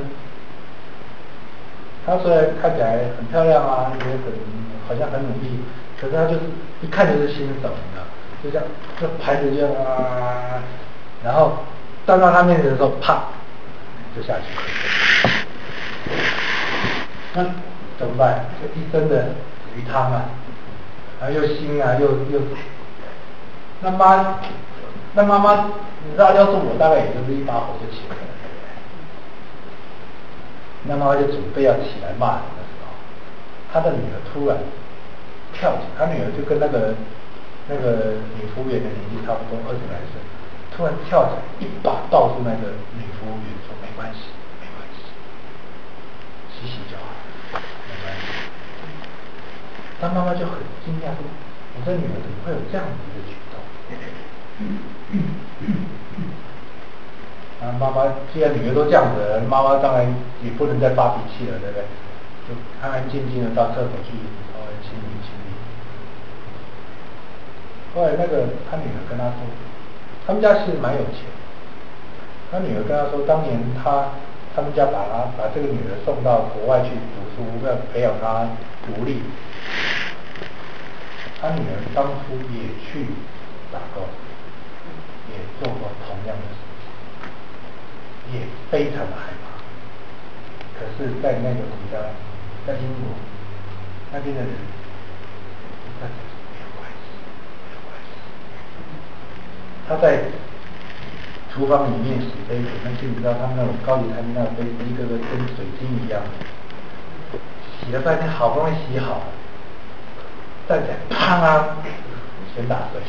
她虽然看起来很漂亮啊，也好像很努力，可是她就是一看就是新手，你知道，就这样，这盘子这样啊，然后端到她面前的时候，啪就下去了。那怎么办？就一身的鱼汤啊，然后又腥啊，又那妈妈，你知道，要是我大概也就是一把火就起来了。那妈妈就准备要起来骂人的时候，她的女儿突然跳起来，她女儿就跟那个女服务员的年纪差不多，20来岁，突然跳起来一把抱住那个女服务员说：“没关系，没关系，洗洗就好，没关系。”她妈妈就很惊讶说：“我的女儿怎么会有这样子的举动？”妈妈既然女儿都这样子了，妈妈当然也不能再发脾气了，对不对？就安安静静的到厕所去稍微清理清理。后来他女儿跟他说，他们家其实蛮有钱。他女儿跟他说，当年他们家把这个女儿送到国外去读书，要培养她独立。 他女儿当初也去打工，也做过同样的事情，也非常的害怕。可是，在那个国家，在英国那边的人，他讲没有关系，没有关系。他在厨房里面洗杯子，那些你知道他们那种高级餐厅那种杯子，一个个跟水晶一样，洗了半天好不容易洗好了，站起来啪啦，先打碎。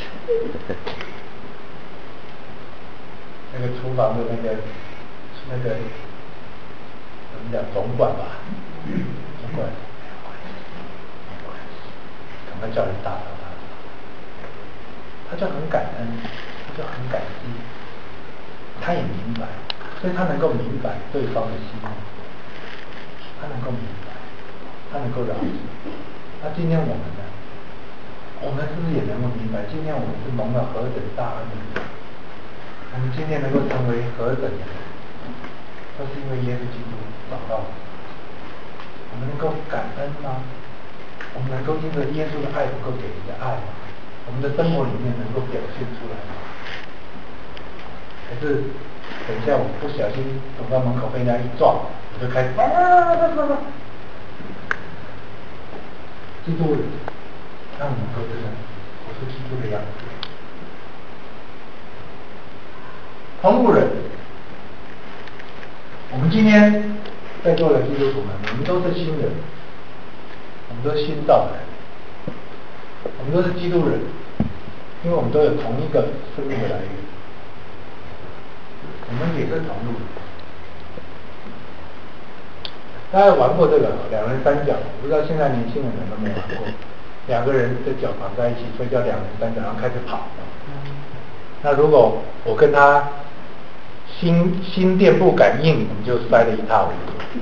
那个厨房的那个怎么讲总管吧，总管没有关系，没有关系，赶快叫人打扫打扫。他就很感恩，他就很感激，他也明白，所以他能够明白对方的心，他能够明白，他能够饶恕。那今天我们呢？我们是不是也能够明白，今天我们是蒙了何等大恩的人？我们今天能够成为何等的人，都是因为耶稣基督找到我们。我们能够感恩吗？我们能够因着耶稣的爱能够给人家爱吗？我们的生活里面能够表现出来吗？还是等一下我不小心走到门口被人家一撞，我就开始基督人，让我们能够知道我是基督的样子。同路人，我们今天在座的基督徒们，我们都是新人，我们都是新造的人，我们都是基督人，因为我们都有同一个生命的来源，我们也是同路人。大家玩过这个两人三角，我不知道现在年轻人有没有玩过。两个人的脚绑在一起，所以叫两人三角，然后开始跑。那如果我跟他心电不感应，我们就摔得一塌糊涂。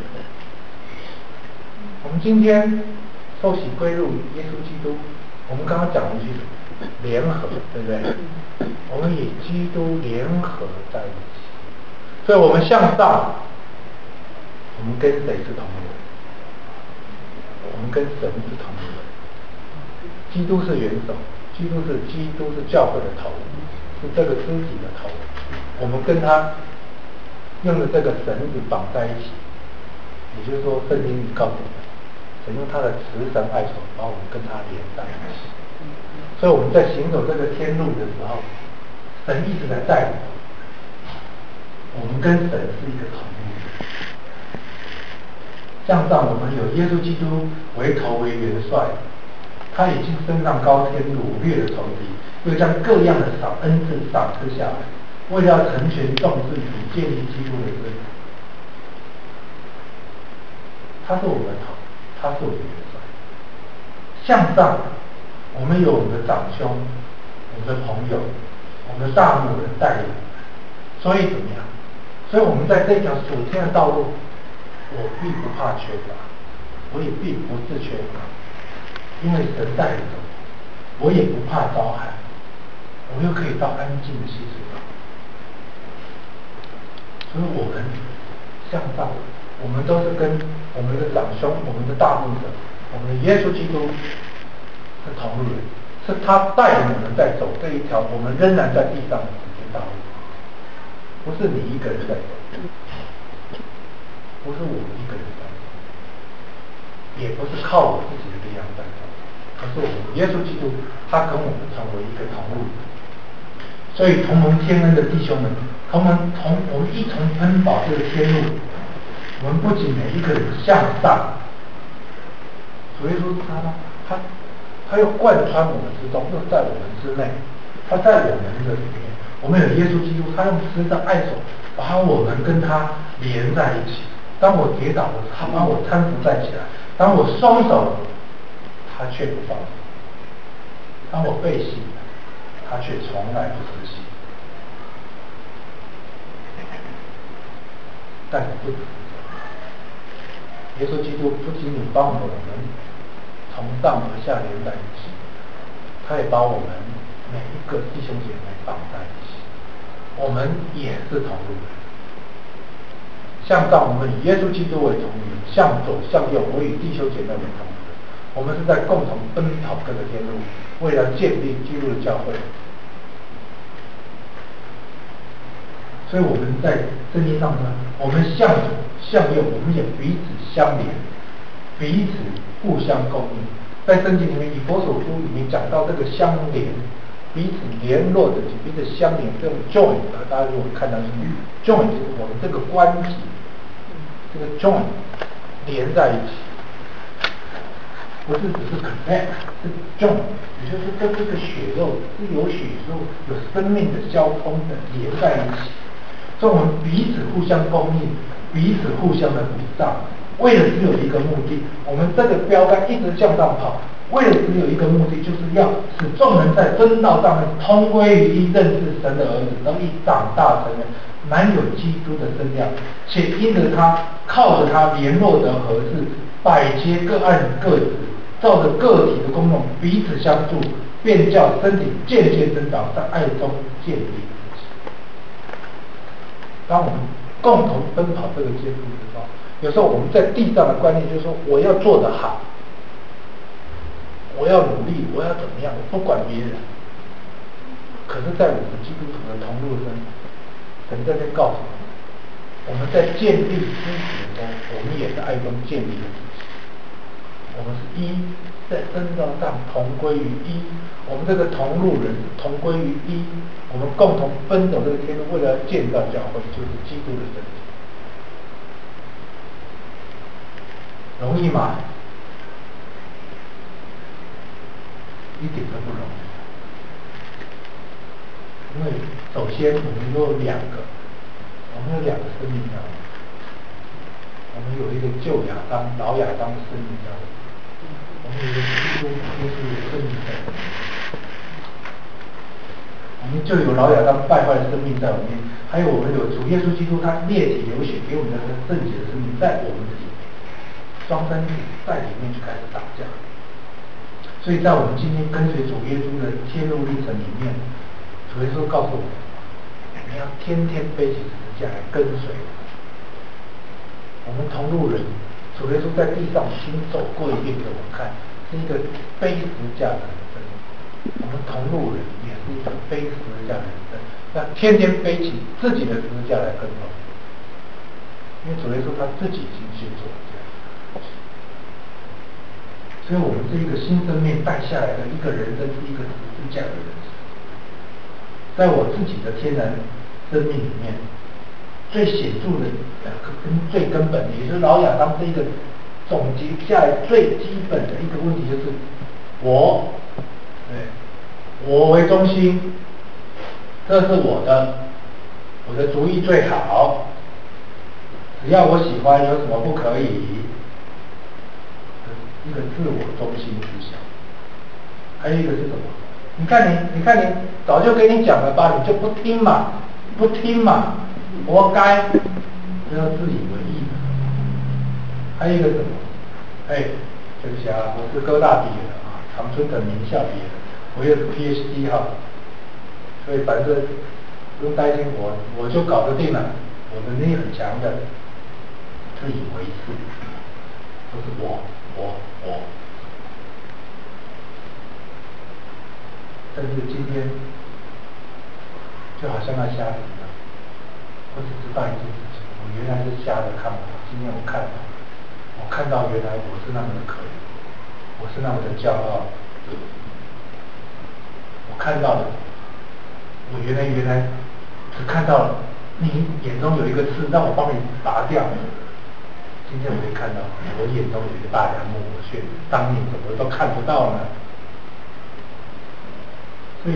我们今天受洗归入耶稣基督，我们刚刚讲了一句联合，对不对？我们与基督联合在一起，所以我们向上，我们跟谁是同路人？我们跟神是同路人。基督是元首，基督是教会的头，是这个肢体的头。我们跟他用的这个绳子绑在一起，也就是说，圣经里告诉我们，神用他的慈神爱手把我们跟他连在一起。所以我们在行走这个天路的时候，神一直在带领我们跟神是一个同路人。向上，我们有耶稣基督为头为元帅，他已经升上高天，掳掠了仇敌，又将各样的恩赐赏赐下来，为了要成全众事，以建立基督的身体。他是我们的头，他是我们的元帅。向上，我们有我们的长兄，我们的朋友，我们的大牧人带领我们。所以怎么样？所以我们在这条属天的道路，我并不怕缺乏，我也并不是缺乏，因为神带领我，我也不怕遭害，我又可以到安静的溪水旁。所以我们向上，我们都是跟我们的长兄、我们的大牧者、我们的耶稣基督是同路人，是他带领我们在走这一条我们仍然在地上的属天道路，不是你一个人在走，不是我一个人在走，也不是靠我自己的力量在走，可是我们耶稣基督他跟我们成为一个同路人。所以同蒙天恩的弟兄们，我们一同奔跑这个天路，我们不仅每一个人向上，主耶稣他又贯穿我们之中，又在我们之内，他在我们的里面，我们有耶稣基督，他用慈的爱手把我们跟他连在一起。当我跌倒的时候，他把我搀扶站起来；当我松手，他却不放手；当我背信，他却从来不失信。但不止耶稣基督不仅仅帮我们从上而下连在一起，他也把我们每一个弟兄姐妹绑在一起，我们也是同路人。向上，我们以耶稣基督为同路人；向左向右，我与弟兄姐妹为同路人。 我们是在共同奔跑这个天路，为了建立基督的教会。所以我们在圣经上呢，我们向左向右，我们也彼此相连，彼此互相供应。在圣经里面，以弗所书里面讲到这个相连，彼此联络的，彼此相连，这种 join 大家如果看到是 join， 就是我们这个关系，这个 join 连在一起，不是只是 connect， 是 join， 也就是说这个血肉是有血肉有生命的交通的连在一起。所以我们彼此互相供应，彼此互相的鼓胀，为了只有一个目的，我们这个标杆一直向上跑，为了只有一个目的，就是要使众人在真道上面同归于一，认识神的儿子，都一长大成人，满有基督的身量，且因着他靠着他联络得合适，百节各按各职，照着个体的功用彼此相助，便叫身体渐渐增长，在爱中建立。当我们共同奔跑这个艰路之中，有时候我们在地上的观念就是说，我要做得好，我要努力，我要怎么样，我不管别人。可是，在我们基督徒的同路中，神在这告诉我们在建立肢体的时候，我们也是爱中建立的肢体。我们是一，在真道上同归于一。我们这个同路人同归于一，我们共同奔走这个天路，为了建造教会，就是基督的身体。容易吗？一点都不容易。因为首先我们有两个生命教会，我们有一个旧亚当、老亚当的生命教会，我们有一个基督耶稣的生命教会。我们就有老亚当败坏的生命在我们里面，还有我们有主耶稣基督他裂体流血给我们的圣洁的生命在我们的里面，双生体在里面就开始打架。所以在我们今天跟随主耶稣的天路历程里面，主耶稣告诉我们，你要天天背起十字架来跟随我。我们同路人，主耶稣在地上行走过一遍给我们看，是一个背十字架的人生。我们同路人也是一个背十字架的人生，那天天背起自己的十字架来跟从。因为主耶稣他自己已经去做这样的事情，所以我们这一个新生命带下来的一个人生是一个十字架的人生。在我自己的天然生命里面，最显著的跟最根本的，也就是老亚当这一个总结下来最基本的一个问题，就是我为中心，这是我的主意最好，只要我喜欢，有什么不可以？一个自我中心思想。还有一个是什么？你看你早就跟你讲了吧，你就不听嘛，活该，不要自以为意。还有一个什么？对不起啊，我是哥大毕业的啊，长春藤名校毕业的，我也是 PhD 哈，所以反正不用担心我就搞得定了，我能力很强的，自以为是，都是我。但是今天就好像那瞎子一样，我只知道一件事情，我原来是瞎的看不到，今天我看到，我看到原来我是那么的可怜，我是那么的骄傲，我看到了，我原来只看到了你眼中有一个刺，让我帮你拔掉。今天我会看到我眼中有一个大梁木，我却当年怎么都看不到呢？所以，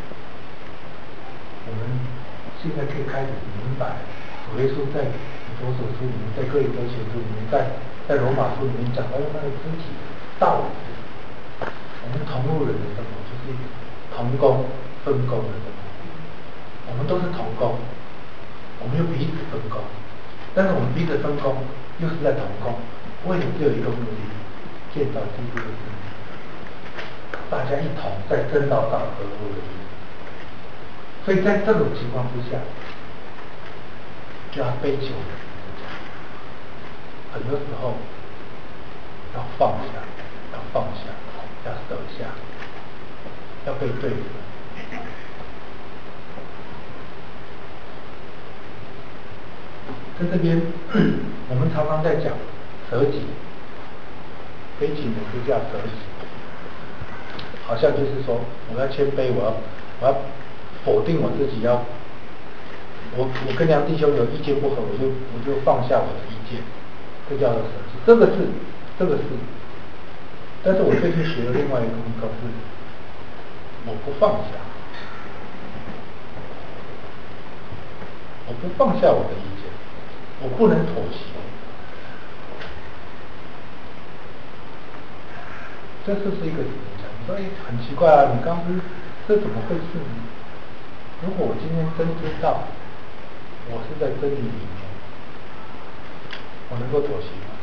我们现在可以开始明白，主耶稣在以弗所书里面，在哥林多前书里面，在罗马书里面讲到那个肢体道理。我们同路人的生活就是同工分工的生活，我们都是同工，我们又彼此分工，但是我们彼此分工又是在同工，为了只有一个目的，建造基督的身体。大家一同在真道上合而为一，所以在这种情况之下，就要背起我们的十字架，很多时候要放下， 要放下，要舍下，要被对付。在这边，我们常常在讲舍己，悲情的就叫舍己，好像就是说，我要谦卑，我要否定我自己，我跟梁弟兄有意见不合，我就放下我的意见，这叫做舍己。这个是，但是我最近学了另外一个功课是，我不放下，我不放下我的意见，我不能妥协。这是一个怎么讲？所以很奇怪啊，你刚不是这怎么回事呢？如果我今天真知道我是在真理里面，我能够妥协吗？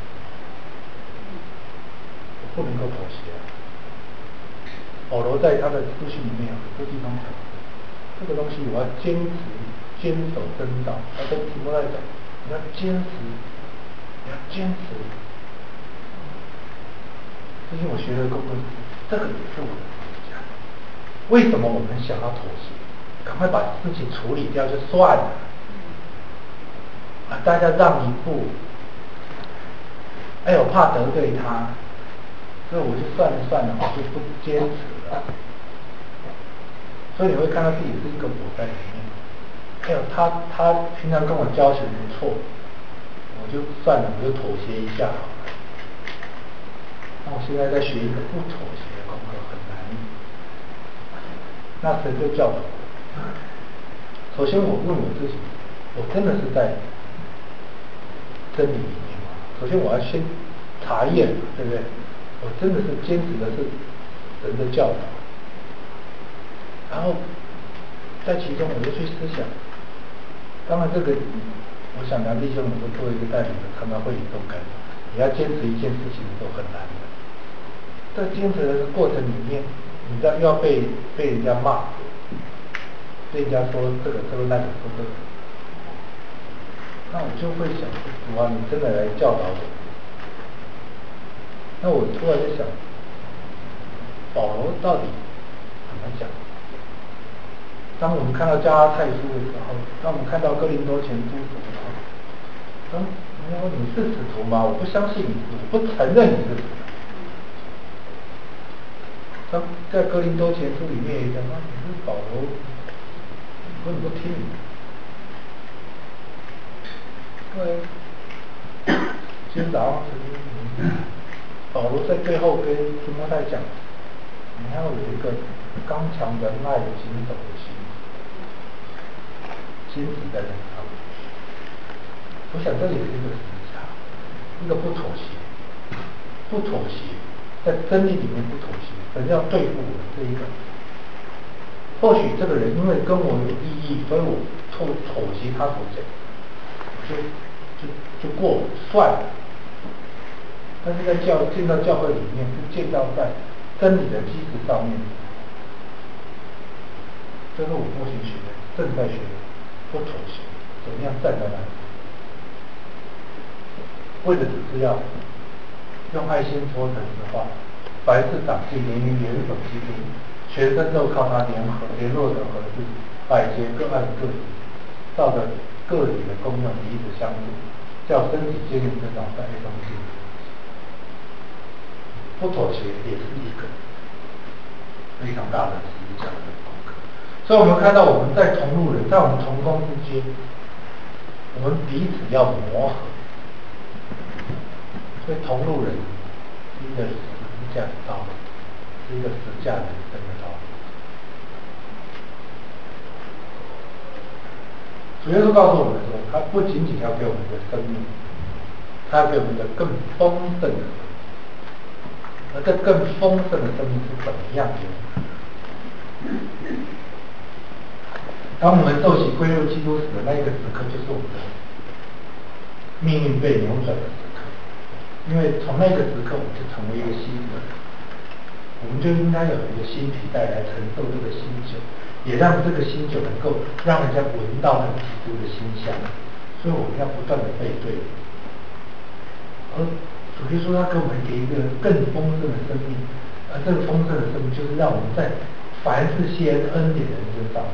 我不能够妥协啊。保罗在他的书信里面有很多地方讲，这个东西我要坚守真道。他跟提摩太讲，你要坚持。最近我学的功课，这个也是我的思想。为什么我们想要妥协？赶快把事情处理掉就算了，大家让一步。我怕得罪他，所以我就算了，我就不坚持了。所以你会看到自己是一个我在里面。他平常跟我交情不错，我就算了，我就妥协一下好了。那我现在在学一个不妥协的功课，很难。那神就教导我。首先我问我自己，我真的是在真理里面吗？首先我要先查验，对不对？我真的是坚持的是神的教导，然后在其中我就去思想。当然这个，我想梁弟兄，我们作为一个带领的，常常会有这种感觉，你要坚持一件事情的时候很难的。在坚持的过程里面，你知道又要被人家骂，被人家说这个说那个说这个，那我就会想，主啊，你真的来教导我。那我突然在想，保罗到底怎么讲？当我们看到加拉太书的时候，当我们看到哥林多前书的时候，人家说你是使徒吗？我不相信你，我不承认你是使徒。他在哥林多前书里面也讲，你是保罗，我你不听你。对，今天早上保罗在最后跟提摩太讲，你要有一个刚强仁爱谨守的心，坚持在那上面。我想这也是一个思想，一个不妥协，在真理里面不妥协，人要对付我这一个。或许这个人因为跟我有利益，所以我妥协他所讲，就过算了。但是在建造教会里面，是建造在真理的基础上面。这是我目前学的，正在学的，不妥协，怎么样站在那里？为的只是要用爱心说神的话，凡事长进，连于元首基督，全身都靠他联络的合适，百节各按各理，照着个体的功用彼此相助，叫身体坚硬增长，在爱中进。不妥协也是一个非常大的思想的功课。所以我们看到我们在同路人，在我们同工之间，我们彼此要磨合。所以同路人是一个十字架的道路，是一个十字架人生的道路。主耶稣告诉我们说，他不仅仅要给我们一个生命，他要给我们一个更丰盛的生命。而这更丰盛的生命是怎么样给我们？当我们受洗归入基督时的那个时刻，就是我们的命运被扭转的时刻。因为从那个时刻，我们就成为一个新人，我们就应该有一个新皮带来承受这个新酒，也让这个新酒能够让人家闻到那个基督的馨香。所以我们要不断的背对。而主耶稣他给我们给一个更丰盛的生命，而这个丰盛的生命就是让我们在凡事谢恩典的人身上，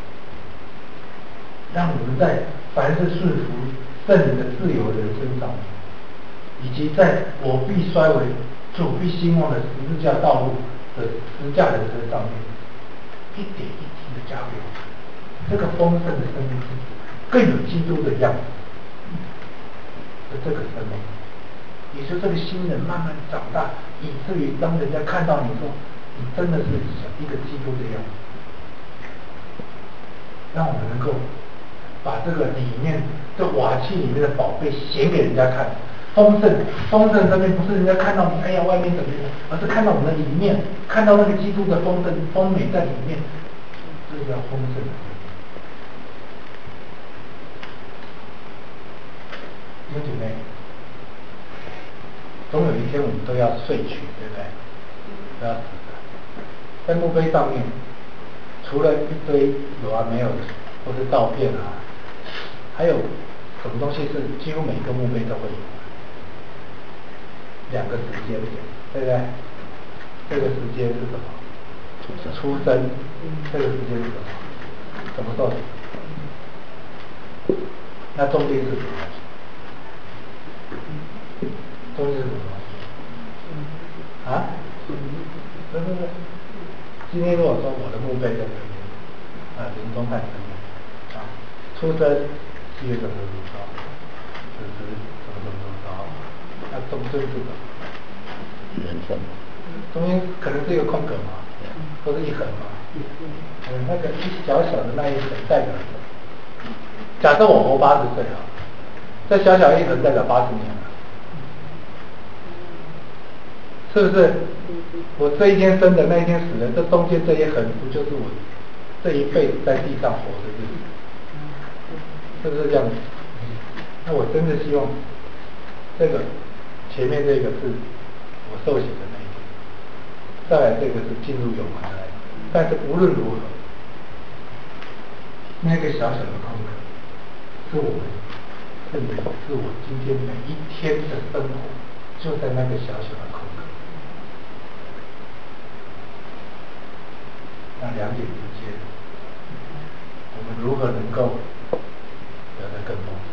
让我们在凡事顺服圣灵的自由人身上，以及在我必衰微，主必兴旺的十字架道路的十字架人身上面，一点一滴的加给我们这个丰盛的生命是更有基督的样子的这个生命，也就这个新人慢慢长大，以至于当人家看到你说你真的是一个基督的样子，让我们能够把这个里面这瓦器里面的宝贝显给人家看。丰盛生命不是人家看到你哎呀外面怎么样，而是看到我们的里面，看到那个基督的丰盛丰美在里面，这叫丰盛的生命。弟兄姐妹，总有一天我们都要睡去，对不对？都要死的。在墓碑上面，除了一堆有啊没有的，或是照片啊，还有什么东西是几乎每个墓碑都会有？两个时间点，对不对？这个时间是什么？出生。这个时间是什么？什么时候？那中间是什么？中间是什么？啊？不是，今天如果说我的墓碑在这边，临终在这边，出生7月什么时候？死时什么时候？那中间是什么？人生。中间可能是一个空格嘛，或者一横嘛。那个一小小的那一横代表什么？假设我活80岁啊，这小小一横代表80年了，是不是？我这一天生的，那一天死的，这中间这一横不就是我这一辈子在地上活的日子？是不是这样子？那我真的希望这个前面这个是我受洗的那一天，再来这个是进入永恒的那一天。但是无论如何，那个小小的空格是我们，是你，是我今天每一天的生活，就在那个小小的空格。那两点之间，我们如何能够得到更丰盛？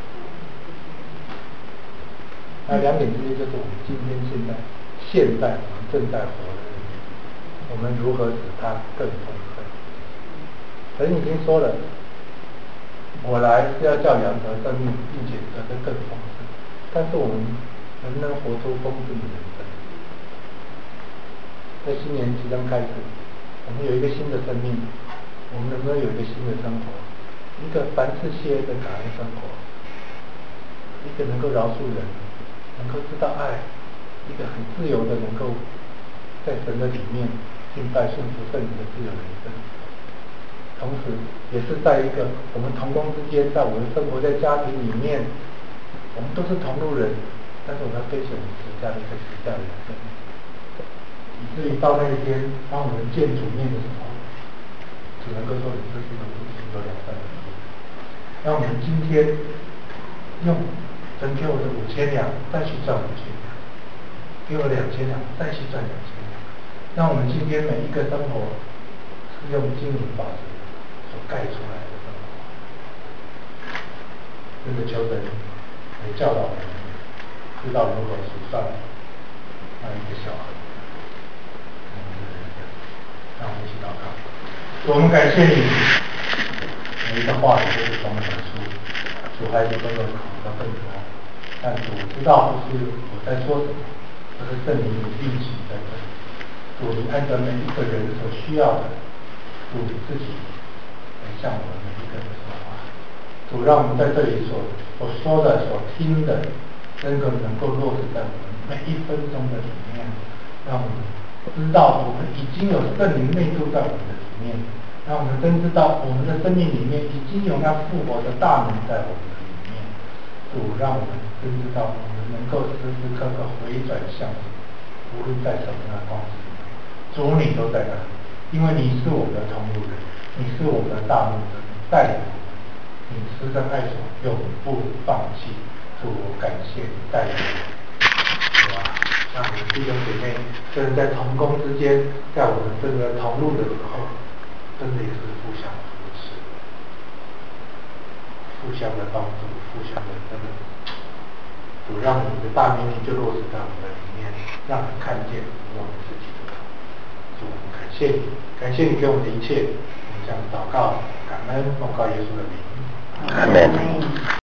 那两点之间就是我们今天现在我们正在活的日子，我们如何使它更丰盛？神已经说了，我来是要叫羊得生命，并且得的更丰盛。但是我们能不能活出丰盛的人生？在新年即将开始，我们有一个新的生命，我们能不能有一个新的生活？一个凡事谢恩的感恩生活，一个能够饶恕人，能够知道爱，一个很自由的能够在神的里面敬拜顺服圣灵的自由人生。同时也是在一个我们同工之间，在我们生活在家庭里面，我们都是同路人，但是我们要追求十架的一个十架的人生，以至于到那一天当我们见主面的时候，只能够说你这是个不行有良善的人。让我们今天用神给我的5000两再去赚5000两，给我2000两再去赚2000两，让我们今天每一个生活是用金银宝石所盖出来的生活。真的求神来教导我们，知道如何数算那一个小孩，让我们一起祷告。主，我们感谢你，每一个话语都是从你而出，主孩子都有口的更多，但是我知道不是我在说什么，而是圣灵你运行在这里。主，你按照每一个人所需要的，主你自己来向我们每一个人说话。主，让我们在这里所说的、所听的，能够落实在我们每一分钟的里面，让我们知道我们已经有圣灵内住在我们的里面，让我们真知道我们的生命里面已经有那复活的大能在我们的里面。主，让我们真知道我们能够时时刻刻回转向你，无论在什么样的光景，主你都在那里，因为你是我们的同路人，你是我们的大牧者，你带领我们，你慈神爱所永不放弃。主，我感谢你带领我们。 弟兄姐妹，真的在同工之间，在我们这个同路的时候，真的也是互相扶持，互相的帮助，互相的真的，主让你的大命令就落实在我们的里面，让人看见我们自己的。主，我们感谢你，感谢你给我们的一切，我们这样祷告，感恩奉告耶稣的名。 阿门。